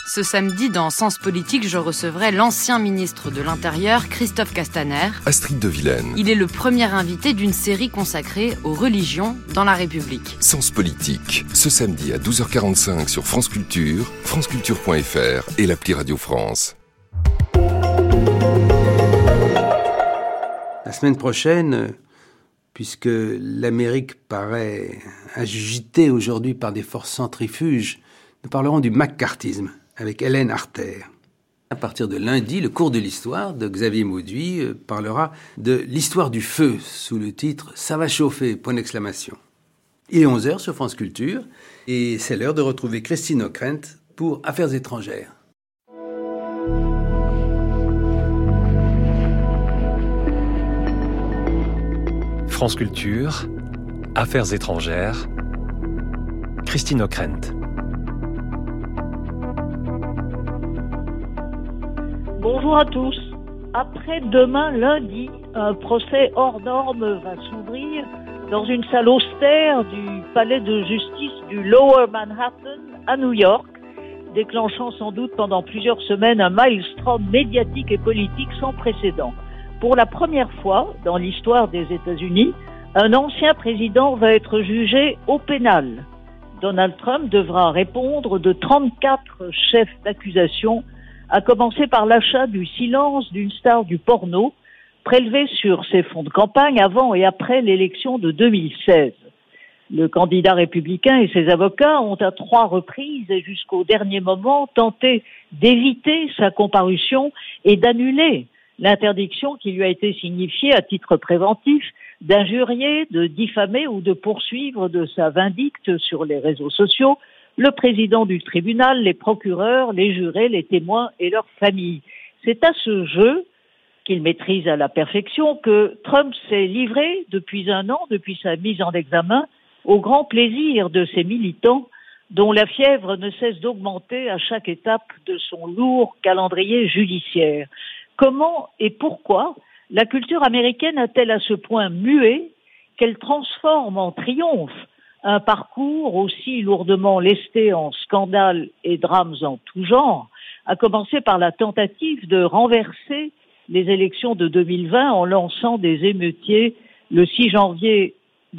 Ce samedi, dans Sens Politique, je recevrai l'ancien ministre de l'Intérieur, Christophe Castaner. Astrid de Vilaine. Il est le premier invité d'une série consacrée aux religions dans la République. Sens Politique, ce samedi à 12h45 sur France Culture, franceculture.fr et l'appli Radio France. La semaine prochaine, puisque l'Amérique paraît agitée aujourd'hui par des forces centrifuges, nous parlerons du maccarthisme avec Hélène Arter. À partir de lundi, le cours de l'histoire de Xavier Mauduit parlera de l'histoire du feu sous le titre « Ça va chauffer !» Il est 11h sur France Culture et c'est l'heure de retrouver Christine Ockrent pour Affaires étrangères. France Culture, Affaires étrangères, Christine Ockrent. Bonjour à tous. Après-demain, lundi, un procès hors norme va s'ouvrir dans une salle austère du palais de justice du Lower Manhattan à New York, déclenchant sans doute pendant plusieurs semaines un maelstrom médiatique et politique sans précédent. Pour la première fois dans l'histoire des États-Unis, un ancien président va être jugé au pénal. Donald Trump devra répondre de 34 chefs d'accusation, à commencer par l'achat du silence d'une star du porno, prélevé sur ses fonds de campagne avant et après l'élection de 2016. Le candidat républicain et ses avocats ont à 3 reprises et jusqu'au dernier moment tenté d'éviter sa comparution et d'annuler l'interdiction qui lui a été signifiée à titre préventif d'injurier, de diffamer ou de poursuivre de sa vindicte sur les réseaux sociaux le président du tribunal, les procureurs, les jurés, les témoins et leurs familles. C'est à ce jeu qu'il maîtrise à la perfection que Trump s'est livré depuis un an, depuis sa mise en examen, au grand plaisir de ses militants dont la fièvre ne cesse d'augmenter à chaque étape de son lourd calendrier judiciaire. Comment et pourquoi la culture américaine a-t-elle à ce point mué qu'elle transforme en triomphe un parcours aussi lourdement lesté en scandales et drames en tout genre, à commencer par la tentative de renverser les élections de 2020 en lançant des émeutiers le 6 janvier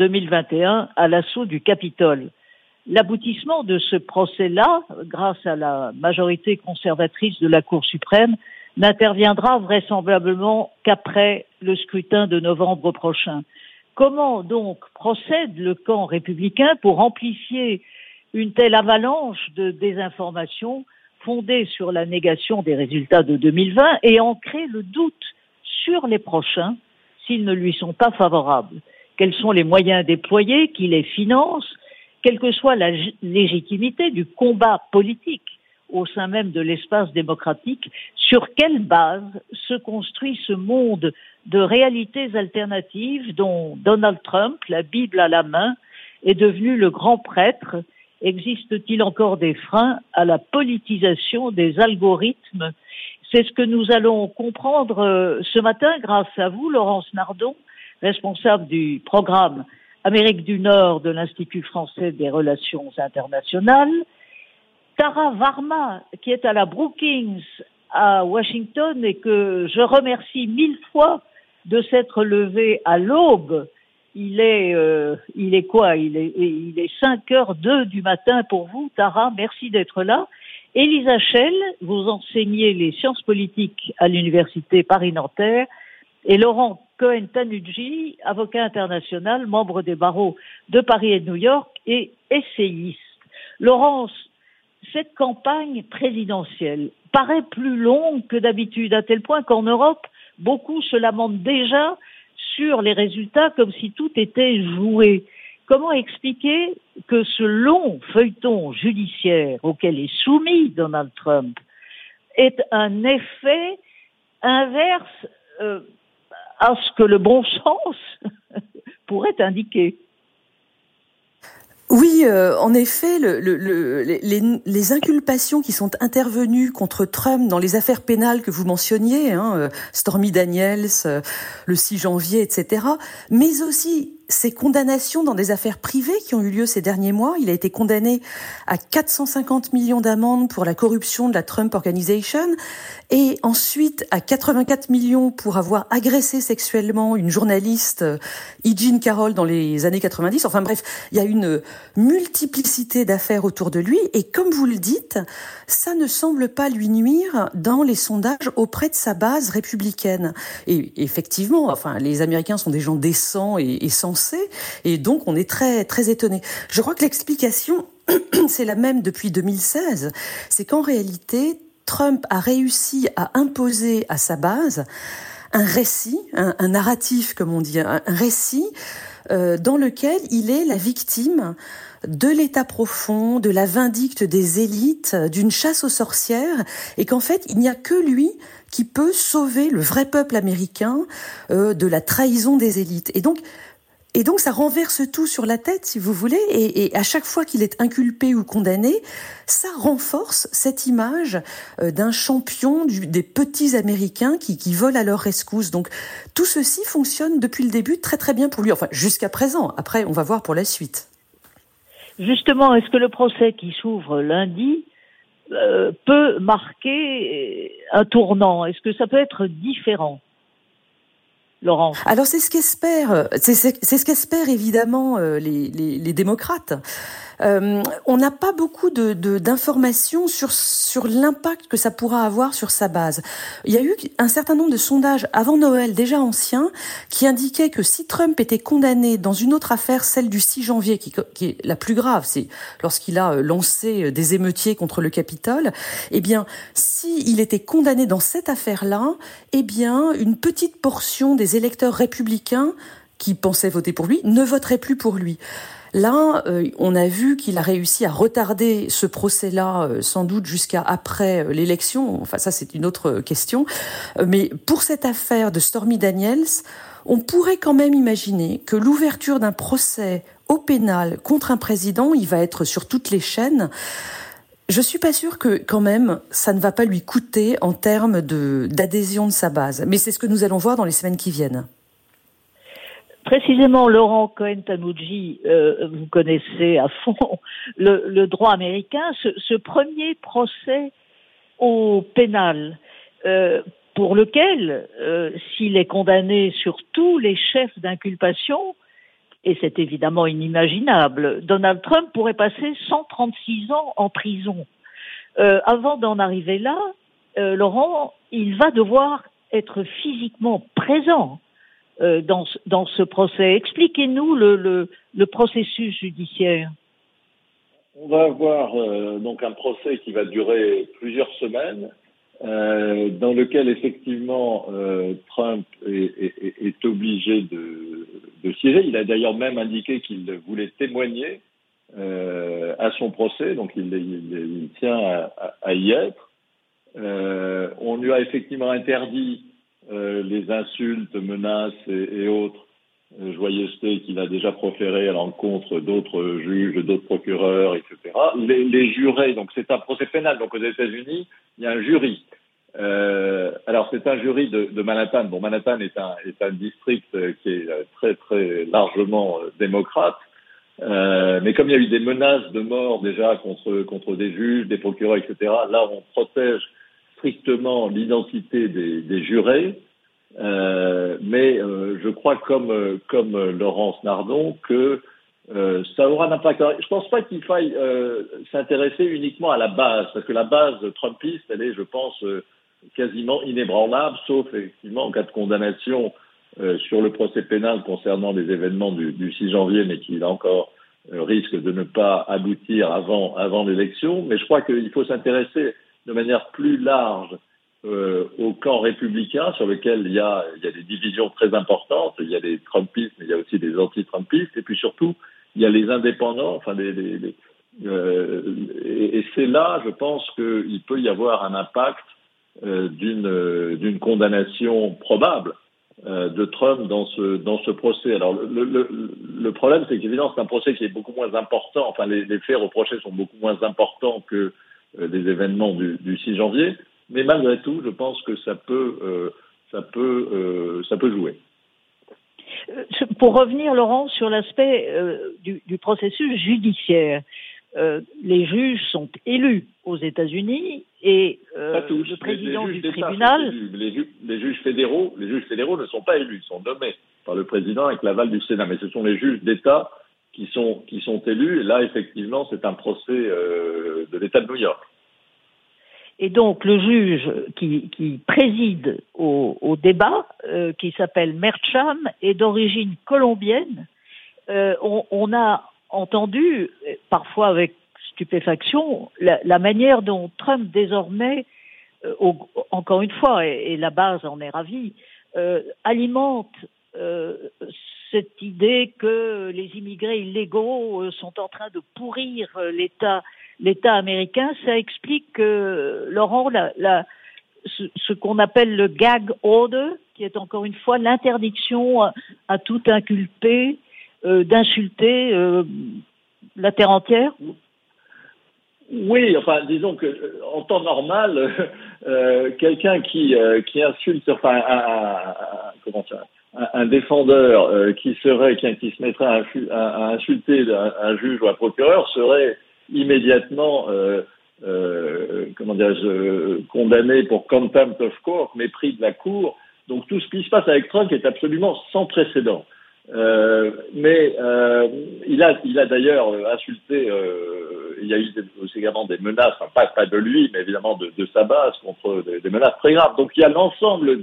2021 à l'assaut du Capitole. L'aboutissement de ce procès-là, grâce à la majorité conservatrice de la Cour suprême, n'interviendra vraisemblablement qu'après le scrutin de novembre prochain. Comment donc procède le camp républicain pour amplifier une telle avalanche de désinformation fondée sur la négation des résultats de 2020 et ancrer le doute sur les prochains s'ils ne lui sont pas favorables? Quels sont les moyens déployés, qui les financent, quelle que soit la légitimité du combat politique au sein même de l'espace démocratique, sur quelle base se construit ce monde de réalités alternatives dont Donald Trump, la Bible à la main, est devenu le grand prêtre? Existe-t-il encore des freins à la politisation des algorithmes? C'est ce que nous allons comprendre ce matin grâce à vous, Laurence Nardon, responsable du programme Amérique du Nord de l'Institut français des relations internationales, Tara Varma, qui est à la Brookings à Washington et que je remercie 1000 fois de s'être levée à l'aube. Il est 5h02 du matin pour vous, Tara, merci d'être là. Elisa Schell, vous enseignez les sciences politiques à l'université Paris-Nanterre, et Laurent Cohen-Tanucci, avocat international, membre des barreaux de Paris et de New York et essayiste. Laurence, cette campagne présidentielle paraît plus longue que d'habitude, à tel point qu'en Europe, beaucoup se lamentent déjà sur les résultats comme si tout était joué. Comment expliquer que ce long feuilleton judiciaire auquel est soumis Donald Trump est un effet inverse à ce que le bon sens pourrait indiquer? Oui, en effet, les inculpations qui sont intervenues contre Trump dans les affaires pénales que vous mentionniez, Stormy Daniels, le 6 janvier, etc., mais aussi ses condamnations dans des affaires privées qui ont eu lieu ces derniers mois. Il a été condamné à 450 millions d'amendes pour la corruption de la Trump Organization et ensuite à 84 millions pour avoir agressé sexuellement une journaliste, E. Jean Carroll, dans les années 90. Enfin bref, il y a une multiplicité d'affaires autour de lui et comme vous le dites, ça ne semble pas lui nuire dans les sondages auprès de sa base républicaine. Et effectivement, enfin, les Américains sont des gens décents et sensés et donc on est très, très étonnés. Je crois que l'explication, c'est la même depuis 2016. C'est qu'en réalité, Trump a réussi à imposer à sa base un récit, un narratif, comme on dit, un récit dans lequel il est la victime de l'état profond, de la vindicte des élites, d'une chasse aux sorcières, et qu'en fait, il n'y a que lui qui peut sauver le vrai peuple américain de la trahison des élites. Et donc, ça renverse tout sur la tête, si vous voulez, et à chaque fois qu'il est inculpé ou condamné, ça renforce cette image d'un champion des petits Américains qui volent à leur rescousse. Donc, tout ceci fonctionne depuis le début très très bien pour lui, enfin, jusqu'à présent. Après, on va voir pour la suite. Justement, est-ce que le procès qui s'ouvre lundi peut marquer un tournant? Est-ce que ça peut être différent, Laurent? Alors c'est ce qu'espèrent évidemment les démocrates. On n'a pas beaucoup d'informations sur l'impact que ça pourra avoir sur sa base. Il y a eu un certain nombre de sondages avant Noël, déjà anciens, qui indiquaient que si Trump était condamné dans une autre affaire, celle du 6 janvier, qui est la plus grave, c'est lorsqu'il a lancé des émeutiers contre le Capitole, eh bien, s'il était condamné dans cette affaire-là, eh bien, une petite portion des électeurs républicains qui pensaient voter pour lui ne voteraient plus pour lui. Là, on a vu qu'il a réussi à retarder ce procès-là, sans doute jusqu'à après l'élection. Enfin, ça, c'est une autre question. Mais pour cette affaire de Stormy Daniels, on pourrait quand même imaginer que l'ouverture d'un procès au pénal contre un président, il va être sur toutes les chaînes. Je suis pas sûre que, quand même, ça ne va pas lui coûter en termes d'adhésion de sa base. Mais c'est ce que nous allons voir dans les semaines qui viennent. Précisément, Laurent Cohen-Tannoudji, vous connaissez à fond le droit américain. Ce premier procès au pénal, pour lequel, s'il est condamné sur tous les chefs d'inculpation, et c'est évidemment inimaginable, Donald Trump pourrait passer 136 ans en prison. Avant d'en arriver là, Laurent, il va devoir être physiquement présent dans ce procès. Expliquez-nous le processus judiciaire. On va avoir donc un procès qui va durer plusieurs semaines, dans lequel effectivement Trump est obligé de siéger. Il a d'ailleurs même indiqué qu'il voulait témoigner à son procès, donc il tient à y être. On lui a effectivement interdit les insultes, menaces et autres joyeusetés qu'il a déjà proférées à l'encontre d'autres juges, d'autres procureurs, etc. Les jurés, donc c'est un procès pénal, donc aux États-Unis, il y a un jury. Alors c'est un jury de Manhattan. Bon, Manhattan est un district qui est très très largement démocrate, mais comme il y a eu des menaces de mort déjà contre des juges, des procureurs, etc. Là, on protège strictement l'identité des jurés, mais je crois comme Laurence Nardon que ça aura un impact. Alors, je pense pas qu'il faille s'intéresser uniquement à la base, parce que la base trumpiste, elle est, je pense, quasiment inébranlable, sauf effectivement en cas de condamnation sur le procès pénal concernant les événements du 6 janvier, mais qui là encore risque de ne pas aboutir avant l'élection. Mais je crois qu'il faut s'intéresser de manière plus large au camp républicain, sur lequel il y a des divisions très importantes. Il y a des Trumpistes, mais il y a aussi des anti-Trumpistes, et puis surtout il y a les indépendants. Enfin, et c'est là, je pense, qu'il peut y avoir un impact d'une condamnation probable de Trump dans ce procès. Alors le problème, c'est qu'évidemment c'est un procès qui est beaucoup moins important. Enfin, les faits reprochés sont beaucoup moins importants que des événements du 6 janvier, mais malgré tout, je pense que ça peut jouer. Pour revenir, Laurent, sur l'aspect du processus judiciaire, les juges sont élus aux États-Unis et le président du tribunal... Les juges fédéraux ne sont pas élus, ils sont nommés par le président avec l'aval du Sénat, mais ce sont les juges d'État qui sont élus, et là, effectivement, c'est un procès de l'État de New York. Et donc, le juge qui préside au débat, qui s'appelle Mercham, est d'origine colombienne. On a entendu, parfois avec stupéfaction, la manière dont Trump désormais, encore une fois, et la base en est ravie, alimente cette idée que les immigrés illégaux sont en train de pourrir l'État américain. Ça explique, Laurent, ce qu'on appelle le gag order, qui est encore une fois l'interdiction à tout inculpé d'insulter la terre entière. Oui, enfin, disons que en temps normal, quelqu'un qui insulte, enfin, un défendeur qui se mettrait à insulter un juge ou un procureur serait immédiatement condamné pour contempt of court, mépris de la cour. Donc tout ce qui se passe avec Trump est absolument sans précédent. Mais il a d'ailleurs insulté. Il y a eu aussi également des menaces, enfin, pas de lui, mais évidemment de sa base, contre des menaces très graves. Donc il y a l'ensemble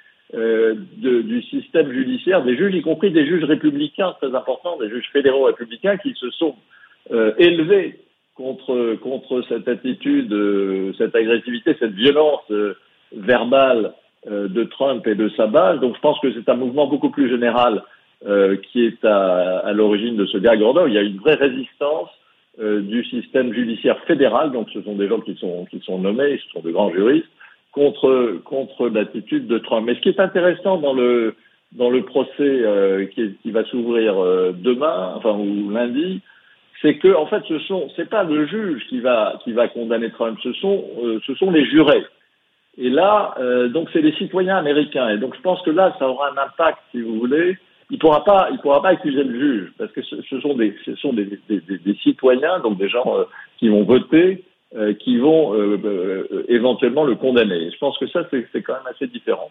du système judiciaire, des juges, y compris des juges républicains très importants, des juges fédéraux républicains qui se sont élevés contre cette attitude, cette agressivité, cette violence verbale de Trump et de sa base. Donc je pense que c'est un mouvement beaucoup plus général qui est à l'origine de ce gag order. Il y a une vraie résistance du système judiciaire fédéral, donc ce sont des gens qui sont nommés, ce sont de grands juristes, contre l'attitude de Trump. Mais ce qui est intéressant dans le procès qui va s'ouvrir demain, ou lundi, c'est que en fait c'est pas le juge qui va condamner Trump, ce sont les jurés. Et là, donc c'est les citoyens américains. Et donc je pense que là, ça aura un impact, si vous voulez. Il pourra pas accuser le juge, parce que ce sont des citoyens, donc des gens qui vont voter, qui vont éventuellement le condamner. Je pense que ça, c'est quand même assez différent.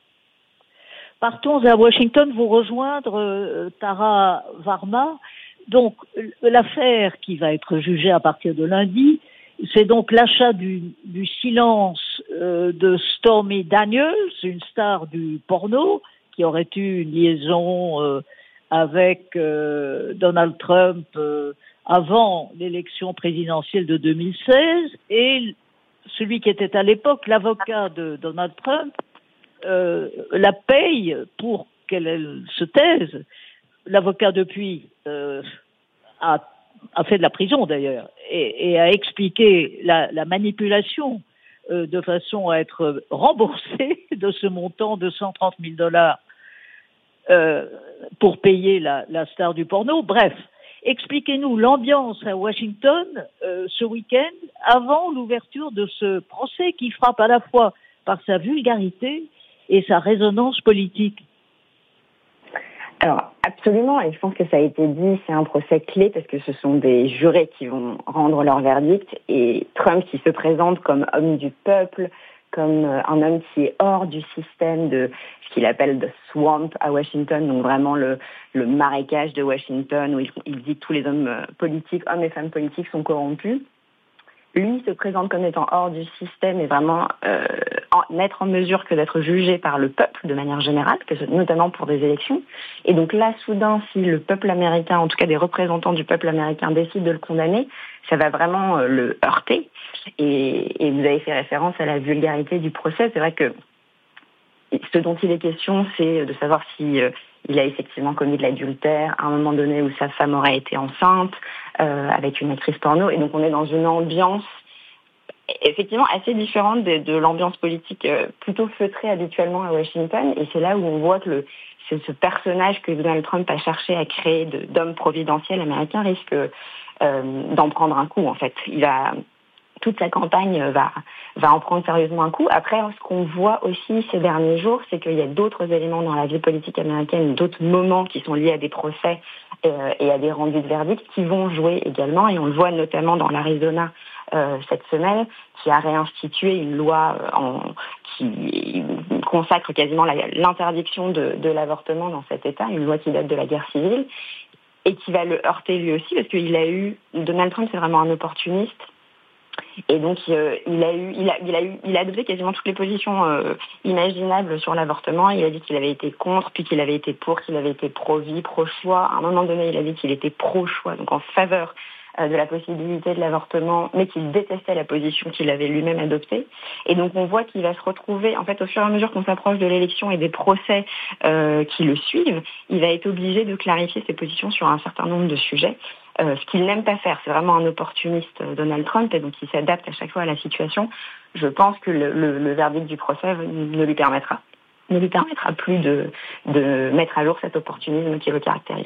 Partons à Washington vous rejoindre, Tara Varma. Donc, l'affaire qui va être jugée à partir de lundi, c'est donc l'achat du silence de Stormy Daniels, une star du porno, qui aurait eu une liaison avec Donald Trump avant l'élection présidentielle de 2016, et celui qui était à l'époque l'avocat de Donald Trump la paye pour qu'elle se taise. L'avocat depuis a fait de la prison d'ailleurs et a expliqué la manipulation de façon à être remboursé de ce montant de $130 000 pour payer la star du porno. Bref, expliquez-nous l'ambiance à Washington ce week-end avant l'ouverture de ce procès qui frappe à la fois par sa vulgarité et sa résonance politique. Alors, absolument, et je pense que ça a été dit, c'est un procès clé parce que ce sont des jurés qui vont rendre leur verdict et Trump qui se présente comme homme du peuple, comme un homme qui est hors du système de ce qu'il appelle the swamp à Washington, donc vraiment le marécage de Washington où il dit que tous les hommes politiques, hommes et femmes politiques sont corrompus. Lui se présente comme étant hors du système et vraiment n'être en mesure que d'être jugé par le peuple de manière générale, notamment pour des élections. Et donc là, soudain, si le peuple américain, en tout cas des représentants du peuple américain, décident de le condamner, ça va vraiment le heurter. Et vous avez fait référence à la vulgarité du procès. C'est vrai que ce dont il est question, c'est de savoir si il a effectivement commis de l'adultère à un moment donné où sa femme aurait été enceinte avec une actrice porno. Et donc on est dans une ambiance effectivement assez différente de l'ambiance politique plutôt feutrée habituellement à Washington. Et c'est là où on voit que ce personnage que Donald Trump a cherché à créer d'homme providentiel américain risque d'en prendre un coup en fait. Toute sa campagne va en prendre sérieusement un coup. Après, ce qu'on voit aussi ces derniers jours, c'est qu'il y a d'autres éléments dans la vie politique américaine, d'autres moments qui sont liés à des procès et à des rendus de verdict qui vont jouer également. Et on le voit notamment dans l'Arizona cette semaine, qui a réinstitué une loi qui consacre quasiment l'interdiction de l'avortement dans cet État, une loi qui date de la guerre civile, et qui va le heurter lui aussi, parce Donald Trump, c'est vraiment un opportuniste. Et donc, il a adopté quasiment toutes les positions imaginables sur l'avortement. Il a dit qu'il avait été contre, puis qu'il avait été pour, qu'il avait été pro-vie, pro-choix. À un moment donné, il a dit qu'il était pro-choix, donc en faveur de la possibilité de l'avortement, mais qu'il détestait la position qu'il avait lui-même adoptée. Et donc, on voit qu'il va se retrouver, en fait, au fur et à mesure qu'on s'approche de l'élection et des procès qui le suivent, il va être obligé de clarifier ses positions sur un certain nombre de sujets. Ce qu'il n'aime pas faire, c'est vraiment un opportuniste, Donald Trump, et donc il s'adapte à chaque fois à la situation. Je pense que le verdict du procès ne lui permettra plus de mettre à jour cet opportunisme qui le caractérise.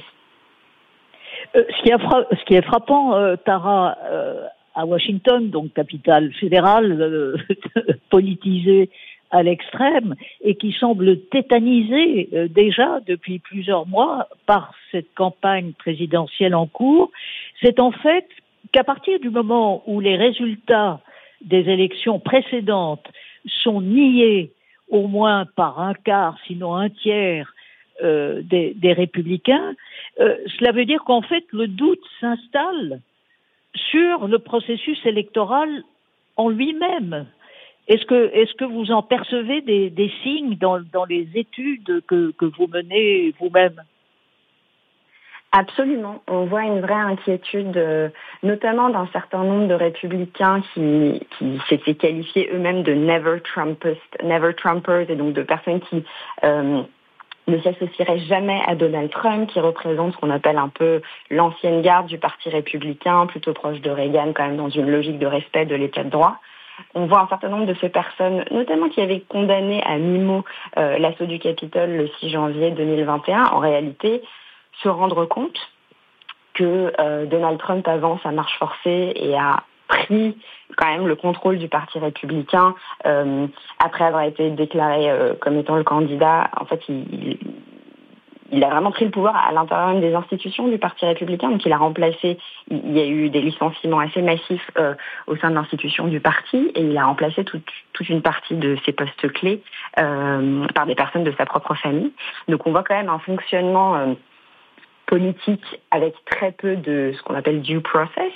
Ce qui est frappant, Tara, à Washington, donc capitale fédérale, politisée à l'extrême, et qui semble tétanisée déjà depuis plusieurs mois par cette campagne présidentielle en cours, c'est en fait qu'à partir du moment où les résultats des élections précédentes sont niés au moins par un quart, sinon un tiers des républicains, cela veut dire qu'en fait le doute s'installe sur le processus électoral en lui-même. Est-ce que vous en percevez des signes dans les études que vous menez vous-même? Absolument. On voit une vraie inquiétude, notamment d'un certain nombre de républicains qui s'étaient qualifiés eux-mêmes de never Trumpers, et donc de personnes qui ne s'associeraient jamais à Donald Trump, qui représente ce qu'on appelle un peu l'ancienne garde du Parti républicain, plutôt proche de Reagan, quand même dans une logique de respect de l'état de droit. On voit un certain nombre de ces personnes, notamment qui avaient condamné à mi-mot l'assaut du Capitole le 6 janvier 2021, en réalité se rendre compte que Donald Trump avance à marche forcée et a pris quand même le contrôle du Parti républicain après avoir été déclaré comme étant le candidat. En fait, il a vraiment pris le pouvoir à l'intérieur même des institutions du Parti républicain. Donc, il a remplacé, il y a eu des licenciements assez massifs au sein de l'institution du parti, et il a remplacé toute une partie de ses postes clés par des personnes de sa propre famille. Donc, on voit quand même un fonctionnement politique avec très peu de ce qu'on appelle due process.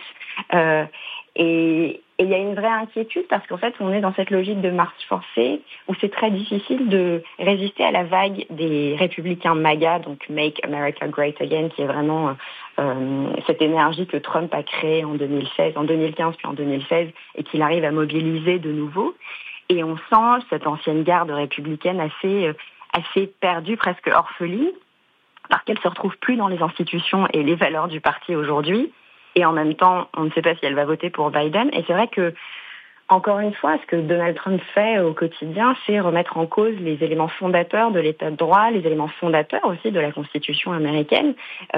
Et il y a une vraie inquiétude parce qu'en fait, on est dans cette logique de marche forcée où c'est très difficile de résister à la vague des républicains MAGA, donc Make America Great Again, qui est vraiment cette énergie que Trump a créée en 2015 puis en 2016, et qu'il arrive à mobiliser de nouveau. Et on sent cette ancienne garde républicaine assez perdue, presque orpheline, parce qu'elle se retrouve plus dans les institutions et les valeurs du parti aujourd'hui. Et en même temps, on ne sait pas si elle va voter pour Biden. Et c'est vrai que, encore une fois, ce que Donald Trump fait au quotidien, c'est remettre en cause les éléments fondateurs de l'état de droit, les éléments fondateurs aussi de la Constitution américaine,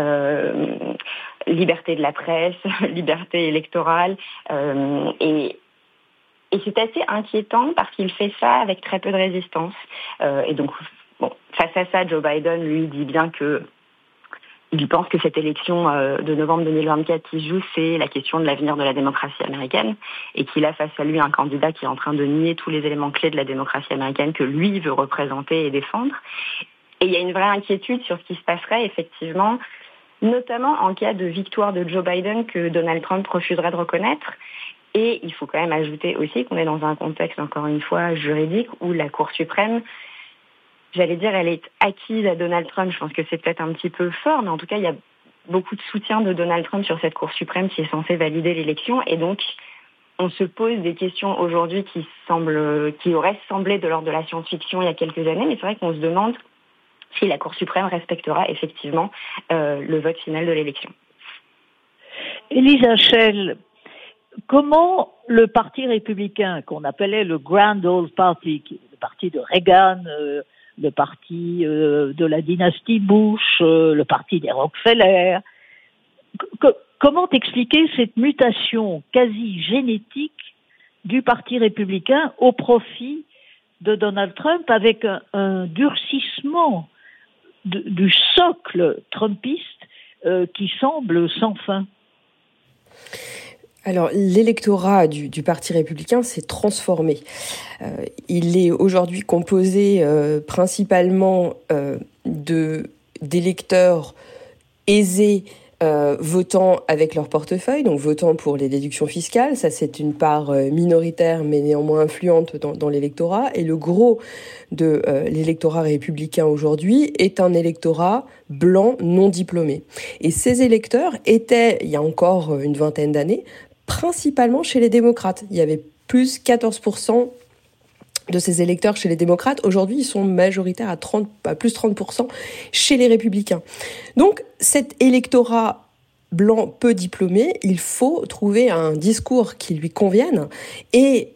liberté de la presse, liberté électorale, et c'est assez inquiétant parce qu'il fait ça avec très peu de résistance. Et donc, face à ça, Joe Biden, lui, dit bien que il pense que cette élection de novembre 2024 qui se joue, c'est la question de l'avenir de la démocratie américaine, et qu'il a face à lui un candidat qui est en train de nier tous les éléments clés de la démocratie américaine que lui veut représenter et défendre. Et il y a une vraie inquiétude sur ce qui se passerait, effectivement, notamment en cas de victoire de Joe Biden que Donald Trump refuserait de reconnaître. Et il faut quand même ajouter aussi qu'on est dans un contexte, encore une fois, juridique, où la Cour suprême, j'allais dire, elle est acquise à Donald Trump. Je pense que c'est peut-être un petit peu fort, mais en tout cas, il y a beaucoup de soutien de Donald Trump sur cette Cour suprême qui est censée valider l'élection. Et donc, on se pose des questions aujourd'hui qui auraient semblé de l'ordre de la science-fiction il y a quelques années, mais c'est vrai qu'on se demande si la Cour suprême respectera effectivement le vote final de l'élection. Elisa Schell, comment le Parti républicain, qu'on appelait le Grand Old Party, qui est le parti de Reagan, le parti de la dynastie Bush, le parti des Rockefeller. Comment expliquer cette mutation quasi génétique du Parti républicain au profit de Donald Trump, avec un durcissement du socle trumpiste qui semble sans fin. Alors, l'électorat du Parti républicain s'est transformé. Il est aujourd'hui composé principalement d'électeurs aisés votant avec leur portefeuille, donc votant pour les déductions fiscales. Ça, c'est une part minoritaire, mais néanmoins influente dans l'électorat. Et le gros de l'électorat républicain aujourd'hui est un électorat blanc non diplômé. Et ces électeurs étaient, il y a encore une vingtaine d'années, principalement chez les démocrates. Il y avait plus 14% de ces électeurs chez les démocrates. Aujourd'hui, ils sont majoritaires à plus 30% chez les républicains. Donc, cet électorat blanc peu diplômé, il faut trouver un discours qui lui convienne. Et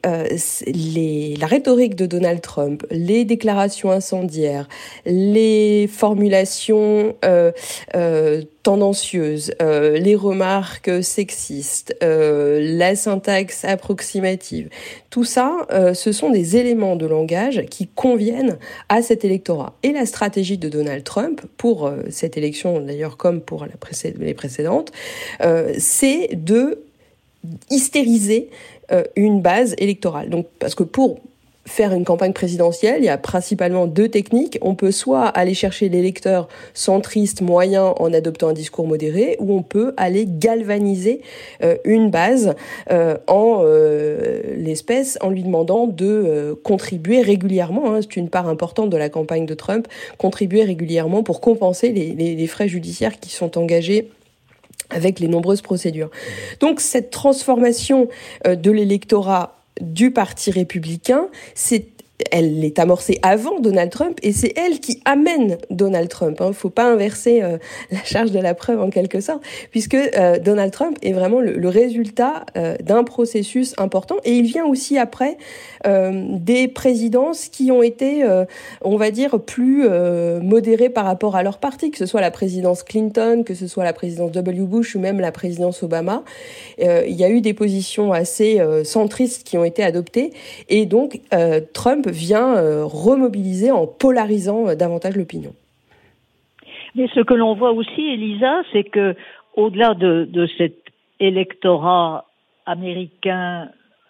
la rhétorique de Donald Trump, les déclarations incendiaires, les formulations tendancieuses, les remarques sexistes, la syntaxe approximative, tout ça, ce sont des éléments de langage qui conviennent à cet électorat. Et la stratégie de Donald Trump, pour cette élection d'ailleurs comme pour les précédentes, c'est de hystériser une base électorale. Donc, parce que pour faire une campagne présidentielle, il y a principalement deux techniques. On peut soit aller chercher l'électeur centriste moyen en adoptant un discours modéré, ou on peut aller galvaniser une base en l'espèce, en lui demandant de contribuer régulièrement, c'est une part importante de la campagne de Trump, contribuer régulièrement pour compenser les frais judiciaires qui sont engagés avec les nombreuses procédures. Donc cette transformation de l'électorat du Parti républicain, elle est amorcée avant Donald Trump et c'est elle qui amène Donald Trump. Faut pas inverser la charge de la preuve en quelque sorte, puisque Donald Trump est vraiment le résultat d'un processus important et il vient aussi après des présidences qui ont été, on va dire, plus modérées par rapport à leur parti, que ce soit la présidence Clinton, que ce soit la présidence W. Bush ou même la présidence Obama. Il y a eu des positions assez centristes qui ont été adoptées et donc Trump vient remobiliser en polarisant davantage l'opinion. Mais ce que l'on voit aussi, Elisa, c'est que au-delà de cet électorat américain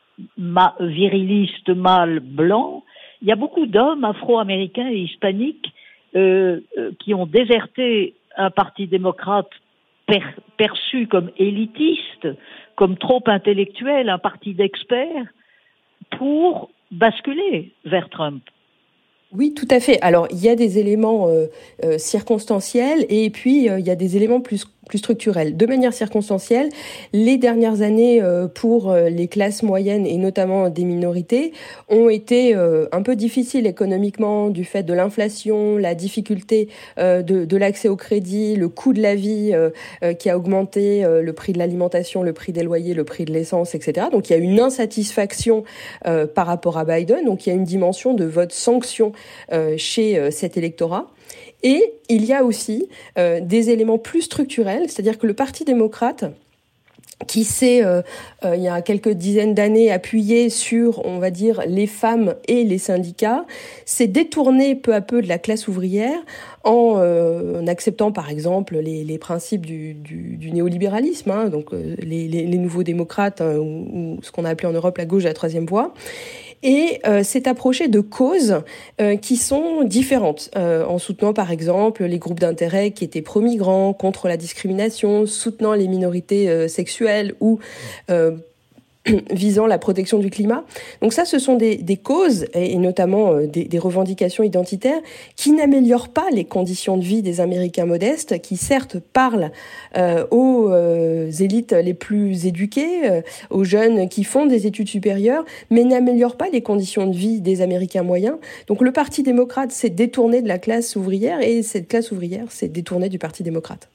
viriliste, mâle, blanc, il y a beaucoup d'hommes afro-américains et hispaniques qui ont déserté un parti démocrate perçu comme élitiste, comme trop intellectuel, un parti d'experts, pour basculer vers Trump. Oui, tout à fait. Alors, il y a des éléments circonstanciels et puis il y a des éléments plus structurels. De manière circonstancielle, les dernières années pour les classes moyennes et notamment des minorités ont été un peu difficiles économiquement du fait de l'inflation, la difficulté de l'accès au crédit, le coût de la vie qui a augmenté, le prix de l'alimentation, le prix des loyers, le prix de l'essence, etc. Donc, il y a une insatisfaction par rapport à Biden. Donc, il y a une dimension de vote sanction chez cet électorat. Et il y a aussi des éléments plus structurels, c'est-à-dire que le Parti démocrate, qui s'est, il y a quelques dizaines d'années, appuyé sur, on va dire, les femmes et les syndicats, s'est détourné peu à peu de la classe ouvrière en acceptant, par exemple, les principes du néolibéralisme, donc les nouveaux démocrates, ou ce qu'on a appelé en Europe la gauche de la troisième voie, et s'est approché de causes qui sont différentes, en soutenant par exemple les groupes d'intérêt qui étaient pro-migrants, contre la discrimination, soutenant les minorités sexuelles ou visant la protection du climat. Donc ça, ce sont des causes, et notamment des revendications identitaires, qui n'améliorent pas les conditions de vie des Américains modestes, qui certes parlent aux élites les plus éduquées, aux jeunes qui font des études supérieures, mais n'améliorent pas les conditions de vie des Américains moyens. Donc le Parti démocrate s'est détourné de la classe ouvrière, et cette classe ouvrière s'est détournée du Parti démocrate.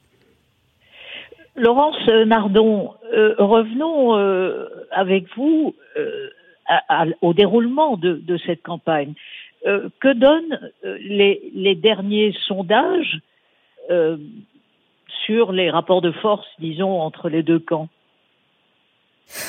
Laurence Nardon, revenons avec vous au déroulement de cette campagne. Que donnent les derniers sondages sur les rapports de force, disons, entre les deux camps ?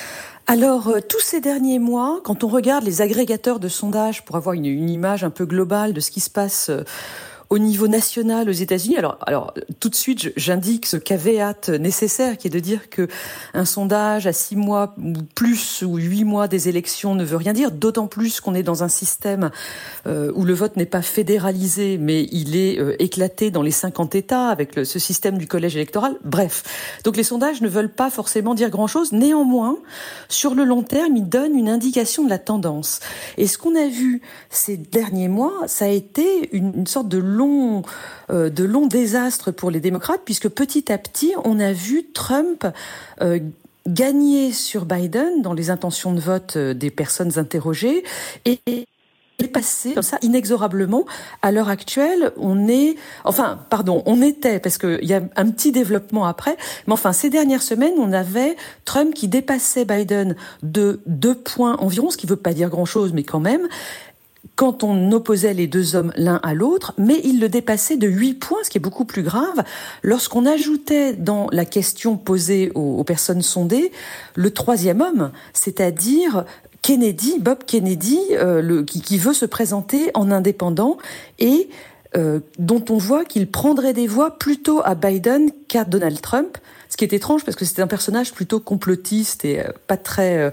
Alors, tous ces derniers mois, quand on regarde les agrégateurs de sondages pour avoir une image un peu globale de ce qui se passe au niveau national aux États-Unis, alors tout de suite, j'indique ce caveat nécessaire qui est de dire que un sondage à 6 mois ou plus ou 8 mois des élections ne veut rien dire, d'autant plus qu'on est dans un système où le vote n'est pas fédéralisé, mais il est éclaté dans les 50 États avec ce système du collège électoral. Bref, donc les sondages ne veulent pas forcément dire grand-chose. Néanmoins, sur le long terme, ils donnent une indication de la tendance. Et ce qu'on a vu ces derniers mois, ça a été une sorte de long désastre pour les démocrates, puisque petit à petit, on a vu Trump gagner sur Biden dans les intentions de vote des personnes interrogées et passé comme ça inexorablement. À l'heure actuelle, on était, parce qu'il y a un petit développement après, mais enfin, ces dernières semaines, on avait Trump qui dépassait Biden de 2 points environ, ce qui ne veut pas dire grand-chose, mais quand même, quand on opposait les deux hommes l'un à l'autre, mais il le dépassait de 8 points, ce qui est beaucoup plus grave, lorsqu'on ajoutait dans la question posée aux personnes sondées le troisième homme, c'est-à-dire Bob Kennedy, qui veut se présenter en indépendant et dont on voit qu'il prendrait des voix plutôt à Biden qu'à Donald Trump, ce qui est étrange parce que c'était un personnage plutôt complotiste et pas très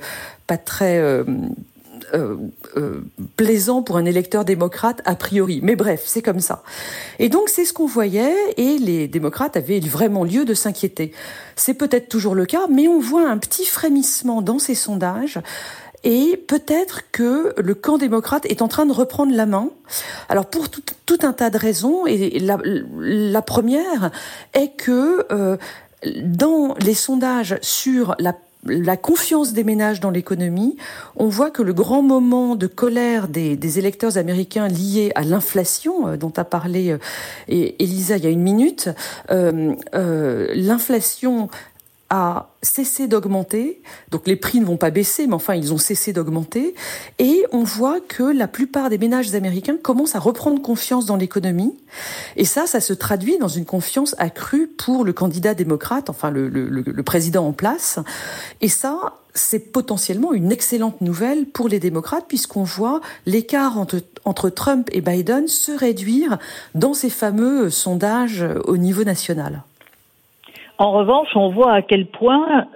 plaisant pour un électeur démocrate a priori. Mais bref, c'est comme ça. Et donc, c'est ce qu'on voyait et les démocrates avaient vraiment lieu de s'inquiéter. C'est peut-être toujours le cas, mais on voit un petit frémissement dans ces sondages et peut-être que le camp démocrate est en train de reprendre la main. Alors, pour tout un tas de raisons, et la première est que dans les sondages sur la confiance des ménages dans l'économie, on voit que le grand moment de colère des électeurs américains lié à l'inflation, dont a parlé Elisa il y a une minute, l'inflation a cessé d'augmenter, donc les prix ne vont pas baisser, mais enfin ils ont cessé d'augmenter, et on voit que la plupart des ménages américains commencent à reprendre confiance dans l'économie, et ça se traduit dans une confiance accrue pour le candidat démocrate, enfin le président en place, et ça, c'est potentiellement une excellente nouvelle pour les démocrates, puisqu'on voit l'écart entre Trump et Biden se réduire dans ces fameux sondages au niveau national. En revanche, on voit à quel point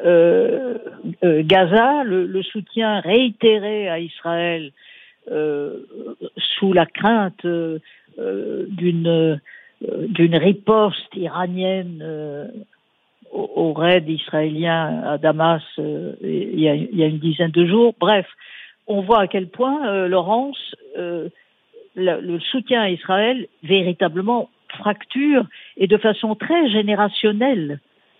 Gaza, le soutien réitéré à Israël sous la crainte d'une riposte iranienne au raid israélien à Damas il y a une dizaine de jours. Bref, on voit à quel point, Laurence, le soutien à Israël véritablement fracture et de façon très générationnelle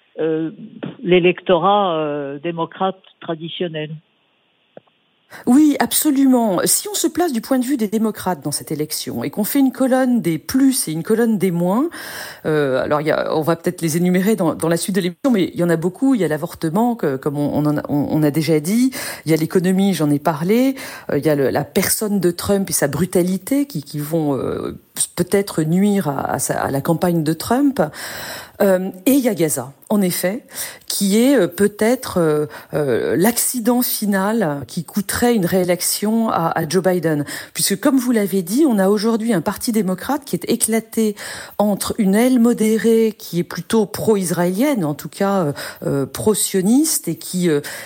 l'électorat démocrate traditionnel. Oui, absolument. Si on se place du point de vue des démocrates dans cette élection et qu'on fait une colonne des plus et une colonne des moins, alors on va peut-être les énumérer dans la suite de l'émission, mais il y en a beaucoup. Il y a l'avortement, comme on a déjà dit. Il y a l'économie, j'en ai parlé. Il y a la personne de Trump et sa brutalité qui vont peut-être nuire à la campagne de Trump. Et il y a Gaza, en effet, qui est peut-être l'accident final qui coûterait une réélection à Joe Biden. Puisque, comme vous l'avez dit, on a aujourd'hui un parti démocrate qui est éclaté entre une aile modérée qui est plutôt pro-israélienne, en tout cas pro-sioniste, et qui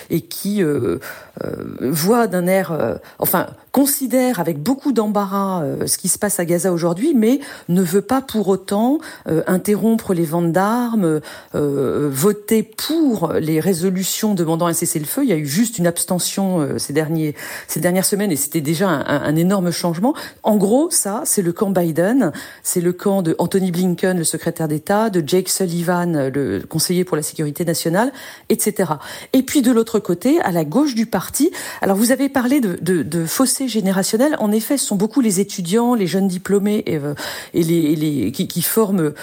voit d'un air, considère avec beaucoup d'embarras ce qui se passe à Gaza aujourd'hui, mais ne veut pas pour autant interrompre les ventes d'armes, voter pour les résolutions demandant un cessez-le-feu. Il y a eu juste une abstention ces dernières semaines et c'était déjà un énorme changement. En gros, ça, c'est le camp Biden, c'est le camp de Anthony Blinken, le secrétaire d'État, de Jake Sullivan, le conseiller pour la sécurité nationale, etc. Et puis de l'autre côté, à la gauche du parti, alors vous avez parlé de fossé générationnel. En effet, ce sont beaucoup les étudiants, les jeunes diplômés et les qui forment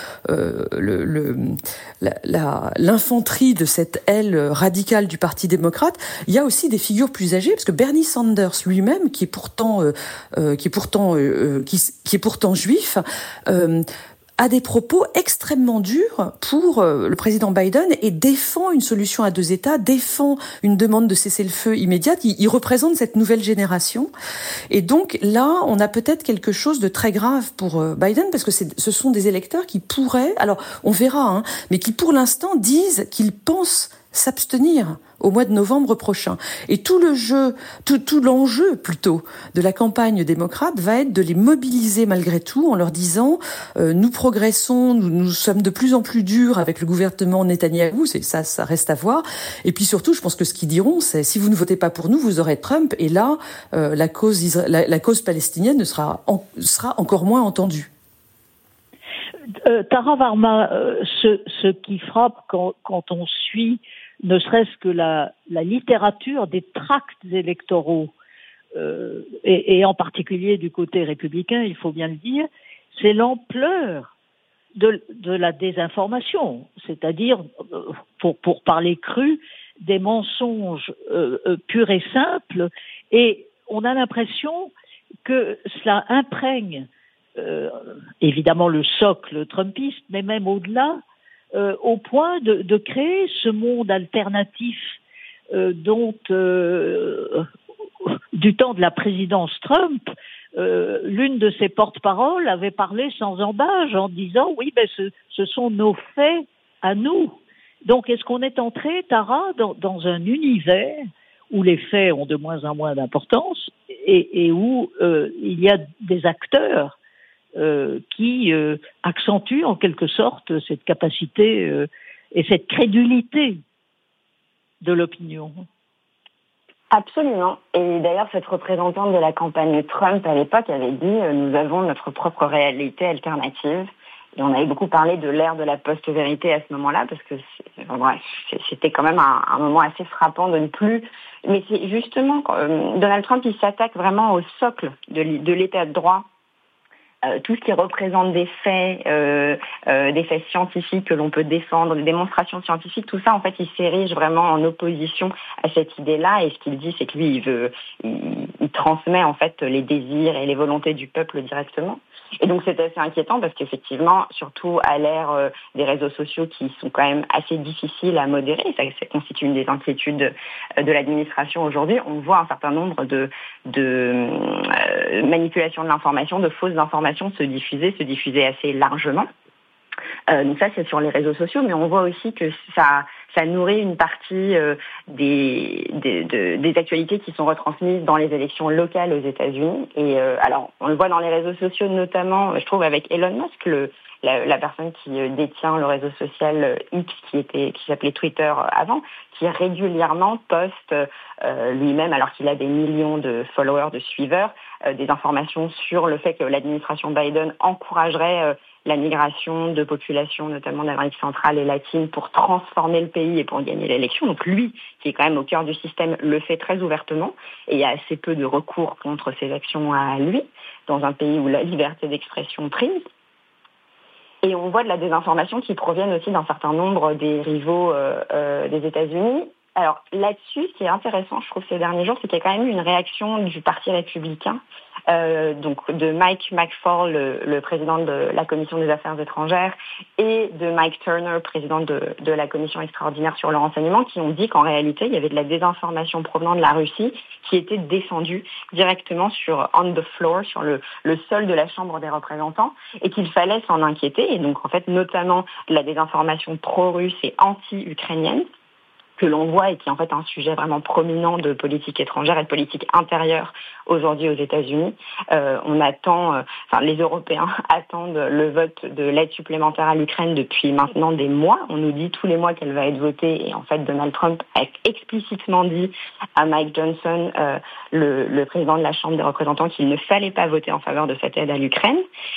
l'infanterie de cette aile radicale du Parti démocrate. Il y a aussi des figures plus âgées, parce que Bernie Sanders lui-même, qui est pourtant juif, a des propos extrêmement durs pour le président Biden et défend une solution à 2 États, défend une demande de cessez-le-feu immédiate. Il représente cette nouvelle génération. Et donc là, on a peut-être quelque chose de très grave pour Biden parce que ce sont des électeurs qui pourraient, alors on verra, mais qui pour l'instant disent qu'ils pensent s'abstenir au mois de novembre prochain. Et tout l'enjeu plutôt de la campagne démocrate va être de les mobiliser malgré tout en leur disant nous progressons, nous sommes de plus en plus durs avec le gouvernement Netanyahou, ça reste à voir. Et puis surtout, je pense que ce qu'ils diront, c'est si vous ne votez pas pour nous, vous aurez Trump et là la cause palestinienne sera encore moins entendue. Tara Varma, ce qui frappe quand on suit ne serait-ce que la littérature des tracts électoraux, et en particulier du côté républicain, il faut bien le dire, c'est l'ampleur de la désinformation, c'est-à-dire, pour parler cru, des mensonges purs et simples, et on a l'impression que cela imprègne évidemment le socle trumpiste, mais même au-delà, au point de créer ce monde alternatif dont, du temps de la présidence Trump, l'une de ses porte-paroles avait parlé sans embâche en disant « oui, ce sont nos faits à nous ». Donc, est-ce qu'on est entré, Tara, dans un univers où les faits ont de moins en moins d'importance et où il y a des acteurs qui accentue en quelque sorte cette capacité et cette crédulité de l'opinion. Absolument. Et d'ailleurs, cette représentante de la campagne Trump à l'époque avait dit nous avons notre propre réalité alternative. Et on avait beaucoup parlé de l'ère de la post-vérité à ce moment-là, parce que c'était quand même un moment assez frappant de ne plus... Mais c'est justement, Donald Trump, il s'attaque vraiment au socle de l'état de droit. Tout ce qui représente des faits scientifiques que l'on peut défendre, des démonstrations scientifiques, tout ça, en fait, il s'érige vraiment en opposition à cette idée-là. Et ce qu'il dit, c'est que lui, il transmet, en fait, les désirs et les volontés du peuple directement. Et donc, c'est assez inquiétant parce qu'effectivement, surtout à l'ère des réseaux sociaux qui sont quand même assez difficiles à modérer, ça constitue une des inquiétudes de l'administration aujourd'hui, on voit un certain nombre de manipulations de l'information, de fausses informations se diffuser assez largement. Donc ça, c'est sur les réseaux sociaux, mais on voit aussi que ça nourrit une partie des actualités qui sont retransmises dans les élections locales aux États-Unis. Et alors, on le voit dans les réseaux sociaux, notamment, je trouve, avec Elon Musk, la personne qui détient le réseau social X, qui s'appelait Twitter avant, qui régulièrement poste lui-même, alors qu'il a des millions de followers, de suiveurs, des informations sur le fait que l'administration Biden encouragerait la migration de populations, notamment d'Amérique centrale et latine, pour transformer le pays et pour gagner l'élection. Donc lui, qui est quand même au cœur du système, le fait très ouvertement, et il y a assez peu de recours contre ces actions à lui, dans un pays où la liberté d'expression prime. Et on voit de la désinformation qui proviennent aussi d'un certain nombre des rivaux des États-Unis. Alors là-dessus, ce qui est intéressant, je trouve, ces derniers jours, c'est qu'il y a quand même eu une réaction du Parti républicain, donc de Mike McFaul, le président de la Commission des Affaires étrangères, et de Mike Turner, président de la Commission extraordinaire sur le renseignement, qui ont dit qu'en réalité, il y avait de la désinformation provenant de la Russie qui était défendue directement on the floor, sur le sol de la Chambre des représentants, et qu'il fallait s'en inquiéter. Et donc, en fait, notamment de la désinformation pro-russe et anti-ukrainienne, que l'on voit et qui est en fait un sujet vraiment prominent de politique étrangère et de politique intérieure aujourd'hui aux États-Unis. Les Européens attendent le vote de l'aide supplémentaire à l'Ukraine depuis maintenant des mois. On nous dit tous les mois qu'elle va être votée et en fait Donald Trump a explicitement dit à Mike Johnson, le président de la Chambre des représentants, qu'il ne fallait pas voter en faveur de cette aide à l'Ukraine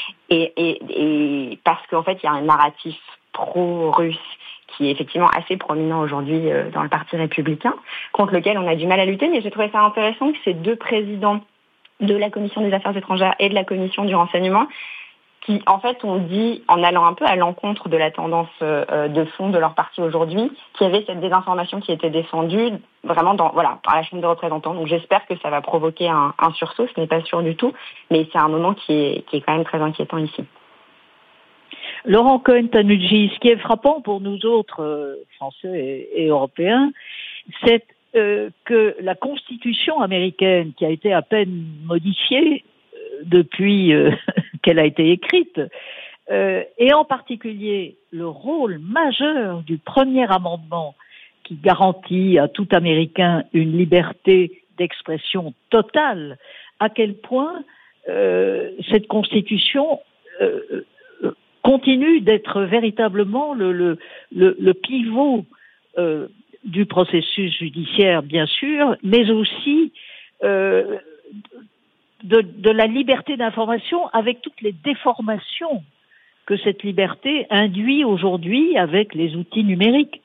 et parce qu'en fait il y a un narratif pro-russe qui est effectivement assez prominent aujourd'hui dans le Parti républicain, contre lequel on a du mal à lutter. Mais j'ai trouvé ça intéressant que ces deux présidents de la Commission des Affaires étrangères et de la Commission du renseignement, qui en fait ont dit, en allant un peu à l'encontre de la tendance de fond de leur parti aujourd'hui, qu'il y avait cette désinformation qui était défendue vraiment dans la Chambre des représentants. Donc j'espère que ça va provoquer un sursaut, ce n'est pas sûr du tout, mais c'est un moment qui est quand même très inquiétant ici. Laurent Cohen-Tanucci, ce qui est frappant pour nous autres Français et Européens, c'est que la Constitution américaine, qui a été à peine modifiée depuis qu'elle a été écrite, et en particulier le rôle majeur du premier amendement qui garantit à tout Américain une liberté d'expression totale, à quel point cette Constitution continue d'être véritablement le pivot du processus judiciaire, bien sûr, mais aussi de la liberté d'information avec toutes les déformations que cette liberté induit aujourd'hui avec les outils numériques.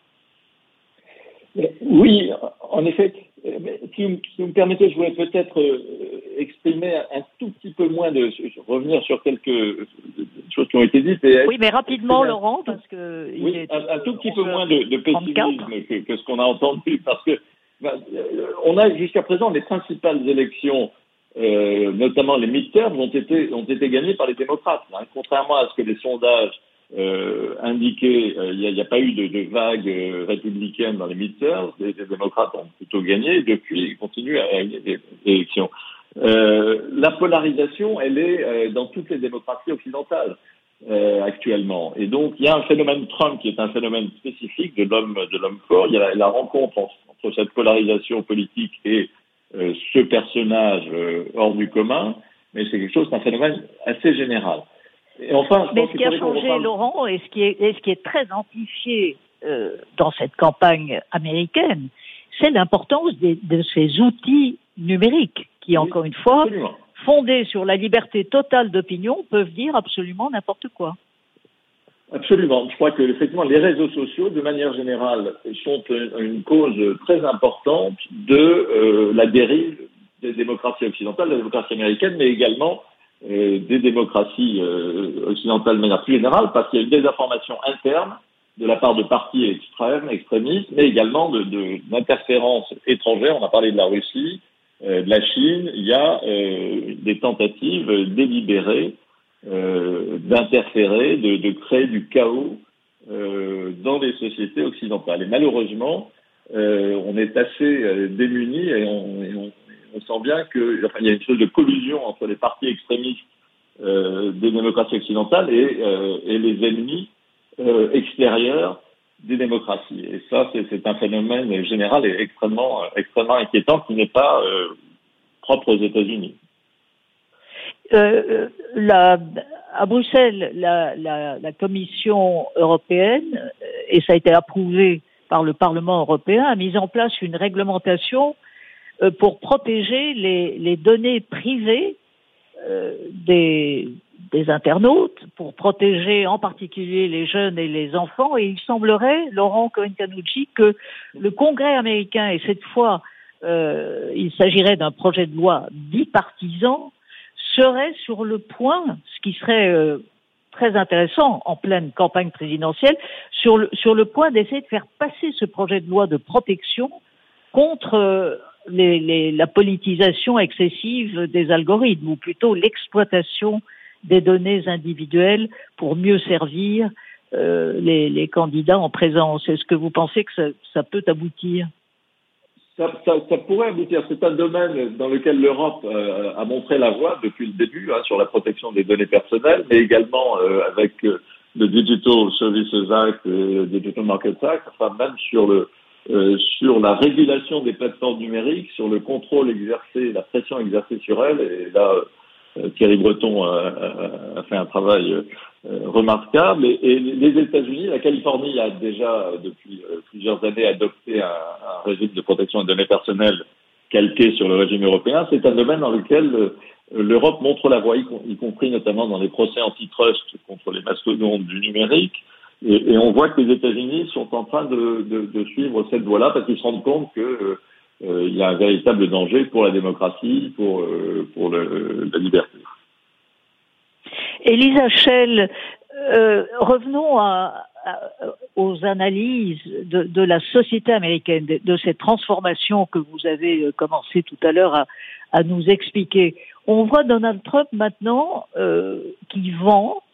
Oui, en effet. Si vous me permettez, je voulais peut-être exprimer un tout petit peu moins revenir sur quelques choses qui ont été dites. Oui, mais rapidement, Laurent, parce que un tout petit peu moins de pessimisme que ce qu'on a entendu, parce que on a jusqu'à présent les principales élections, notamment les midterms, ont été gagnées par les démocrates. Hein. Contrairement à ce que les sondages indiquaient, il n'y a pas eu de vague républicaine dans les midterms. Les démocrates ont plutôt gagné, et depuis ils continuent à gagner des élections. La polarisation, elle est dans toutes les démocraties occidentales actuellement. Et donc il y a un phénomène Trump qui est un phénomène spécifique de l'homme fort. Il y a la rencontre entre cette polarisation politique et ce personnage hors du commun, mais c'est un phénomène assez général. Et enfin, mais ce qui a changé, Laurent, et ce qui est très amplifié dans cette campagne américaine, c'est l'importance de ces outils numériques qui, encore une fois, absolument, fondés sur la liberté totale d'opinion, peuvent dire absolument n'importe quoi. Absolument. Je crois que effectivement, les réseaux sociaux, de manière générale, sont une cause très importante de la dérive des démocraties occidentales, de la démocratie américaine, mais également des démocraties occidentales de manière plus générale, parce qu'il y a une désinformation interne de la part de partis extrémistes, mais également d'interférences étrangères. On a parlé de la Russie, de la Chine. Il y a des tentatives délibérées d'interférer, de créer du chaos dans les sociétés occidentales. Et malheureusement, on est assez démunis et on sent bien qu'il y a une sorte de collusion entre les partis extrémistes des démocraties occidentales et les ennemis extérieurs des démocraties. Et ça, c'est un phénomène général et extrêmement inquiétant qui n'est pas propre aux États-Unis. À Bruxelles, la Commission européenne, et ça a été approuvé par le Parlement européen, a mis en place une réglementation pour protéger les données privées des internautes, pour protéger en particulier les jeunes et les enfants. Et il semblerait, Laurent Cohen-Tanucci, que le Congrès américain, et cette fois il s'agirait d'un projet de loi bipartisan, serait sur le point, ce qui serait très intéressant en pleine campagne présidentielle, sur le point d'essayer de faire passer ce projet de loi de protection contre la politisation excessive des algorithmes, ou plutôt l'exploitation des données individuelles pour mieux servir les candidats en présence. Est-ce que vous pensez que ça peut aboutir ? Ça pourrait aboutir. C'est un domaine dans lequel l'Europe a montré la voie depuis le début, sur la protection des données personnelles, mais également avec le Digital Services Act, le Digital Markets Act, enfin même sur la régulation des plateformes numériques, sur le contrôle exercé, la pression exercée sur elles. Et là, Thierry Breton a fait un travail remarquable. Et les États-Unis, la Californie a déjà depuis plusieurs années adopté un régime de protection des données personnelles calqué sur le régime européen. C'est un domaine dans lequel l'Europe montre la voie, y compris notamment dans les procès antitrust contre les mastodontes du numérique. Et on voit que les États-Unis sont en train de suivre cette voie-là parce qu'ils se rendent compte que il y a un véritable danger pour la démocratie, pour la liberté. Elisa Schell, revenons aux analyses de la société américaine, de cette transformation que vous avez commencé tout à l'heure à nous expliquer. On voit Donald Trump maintenant qui vend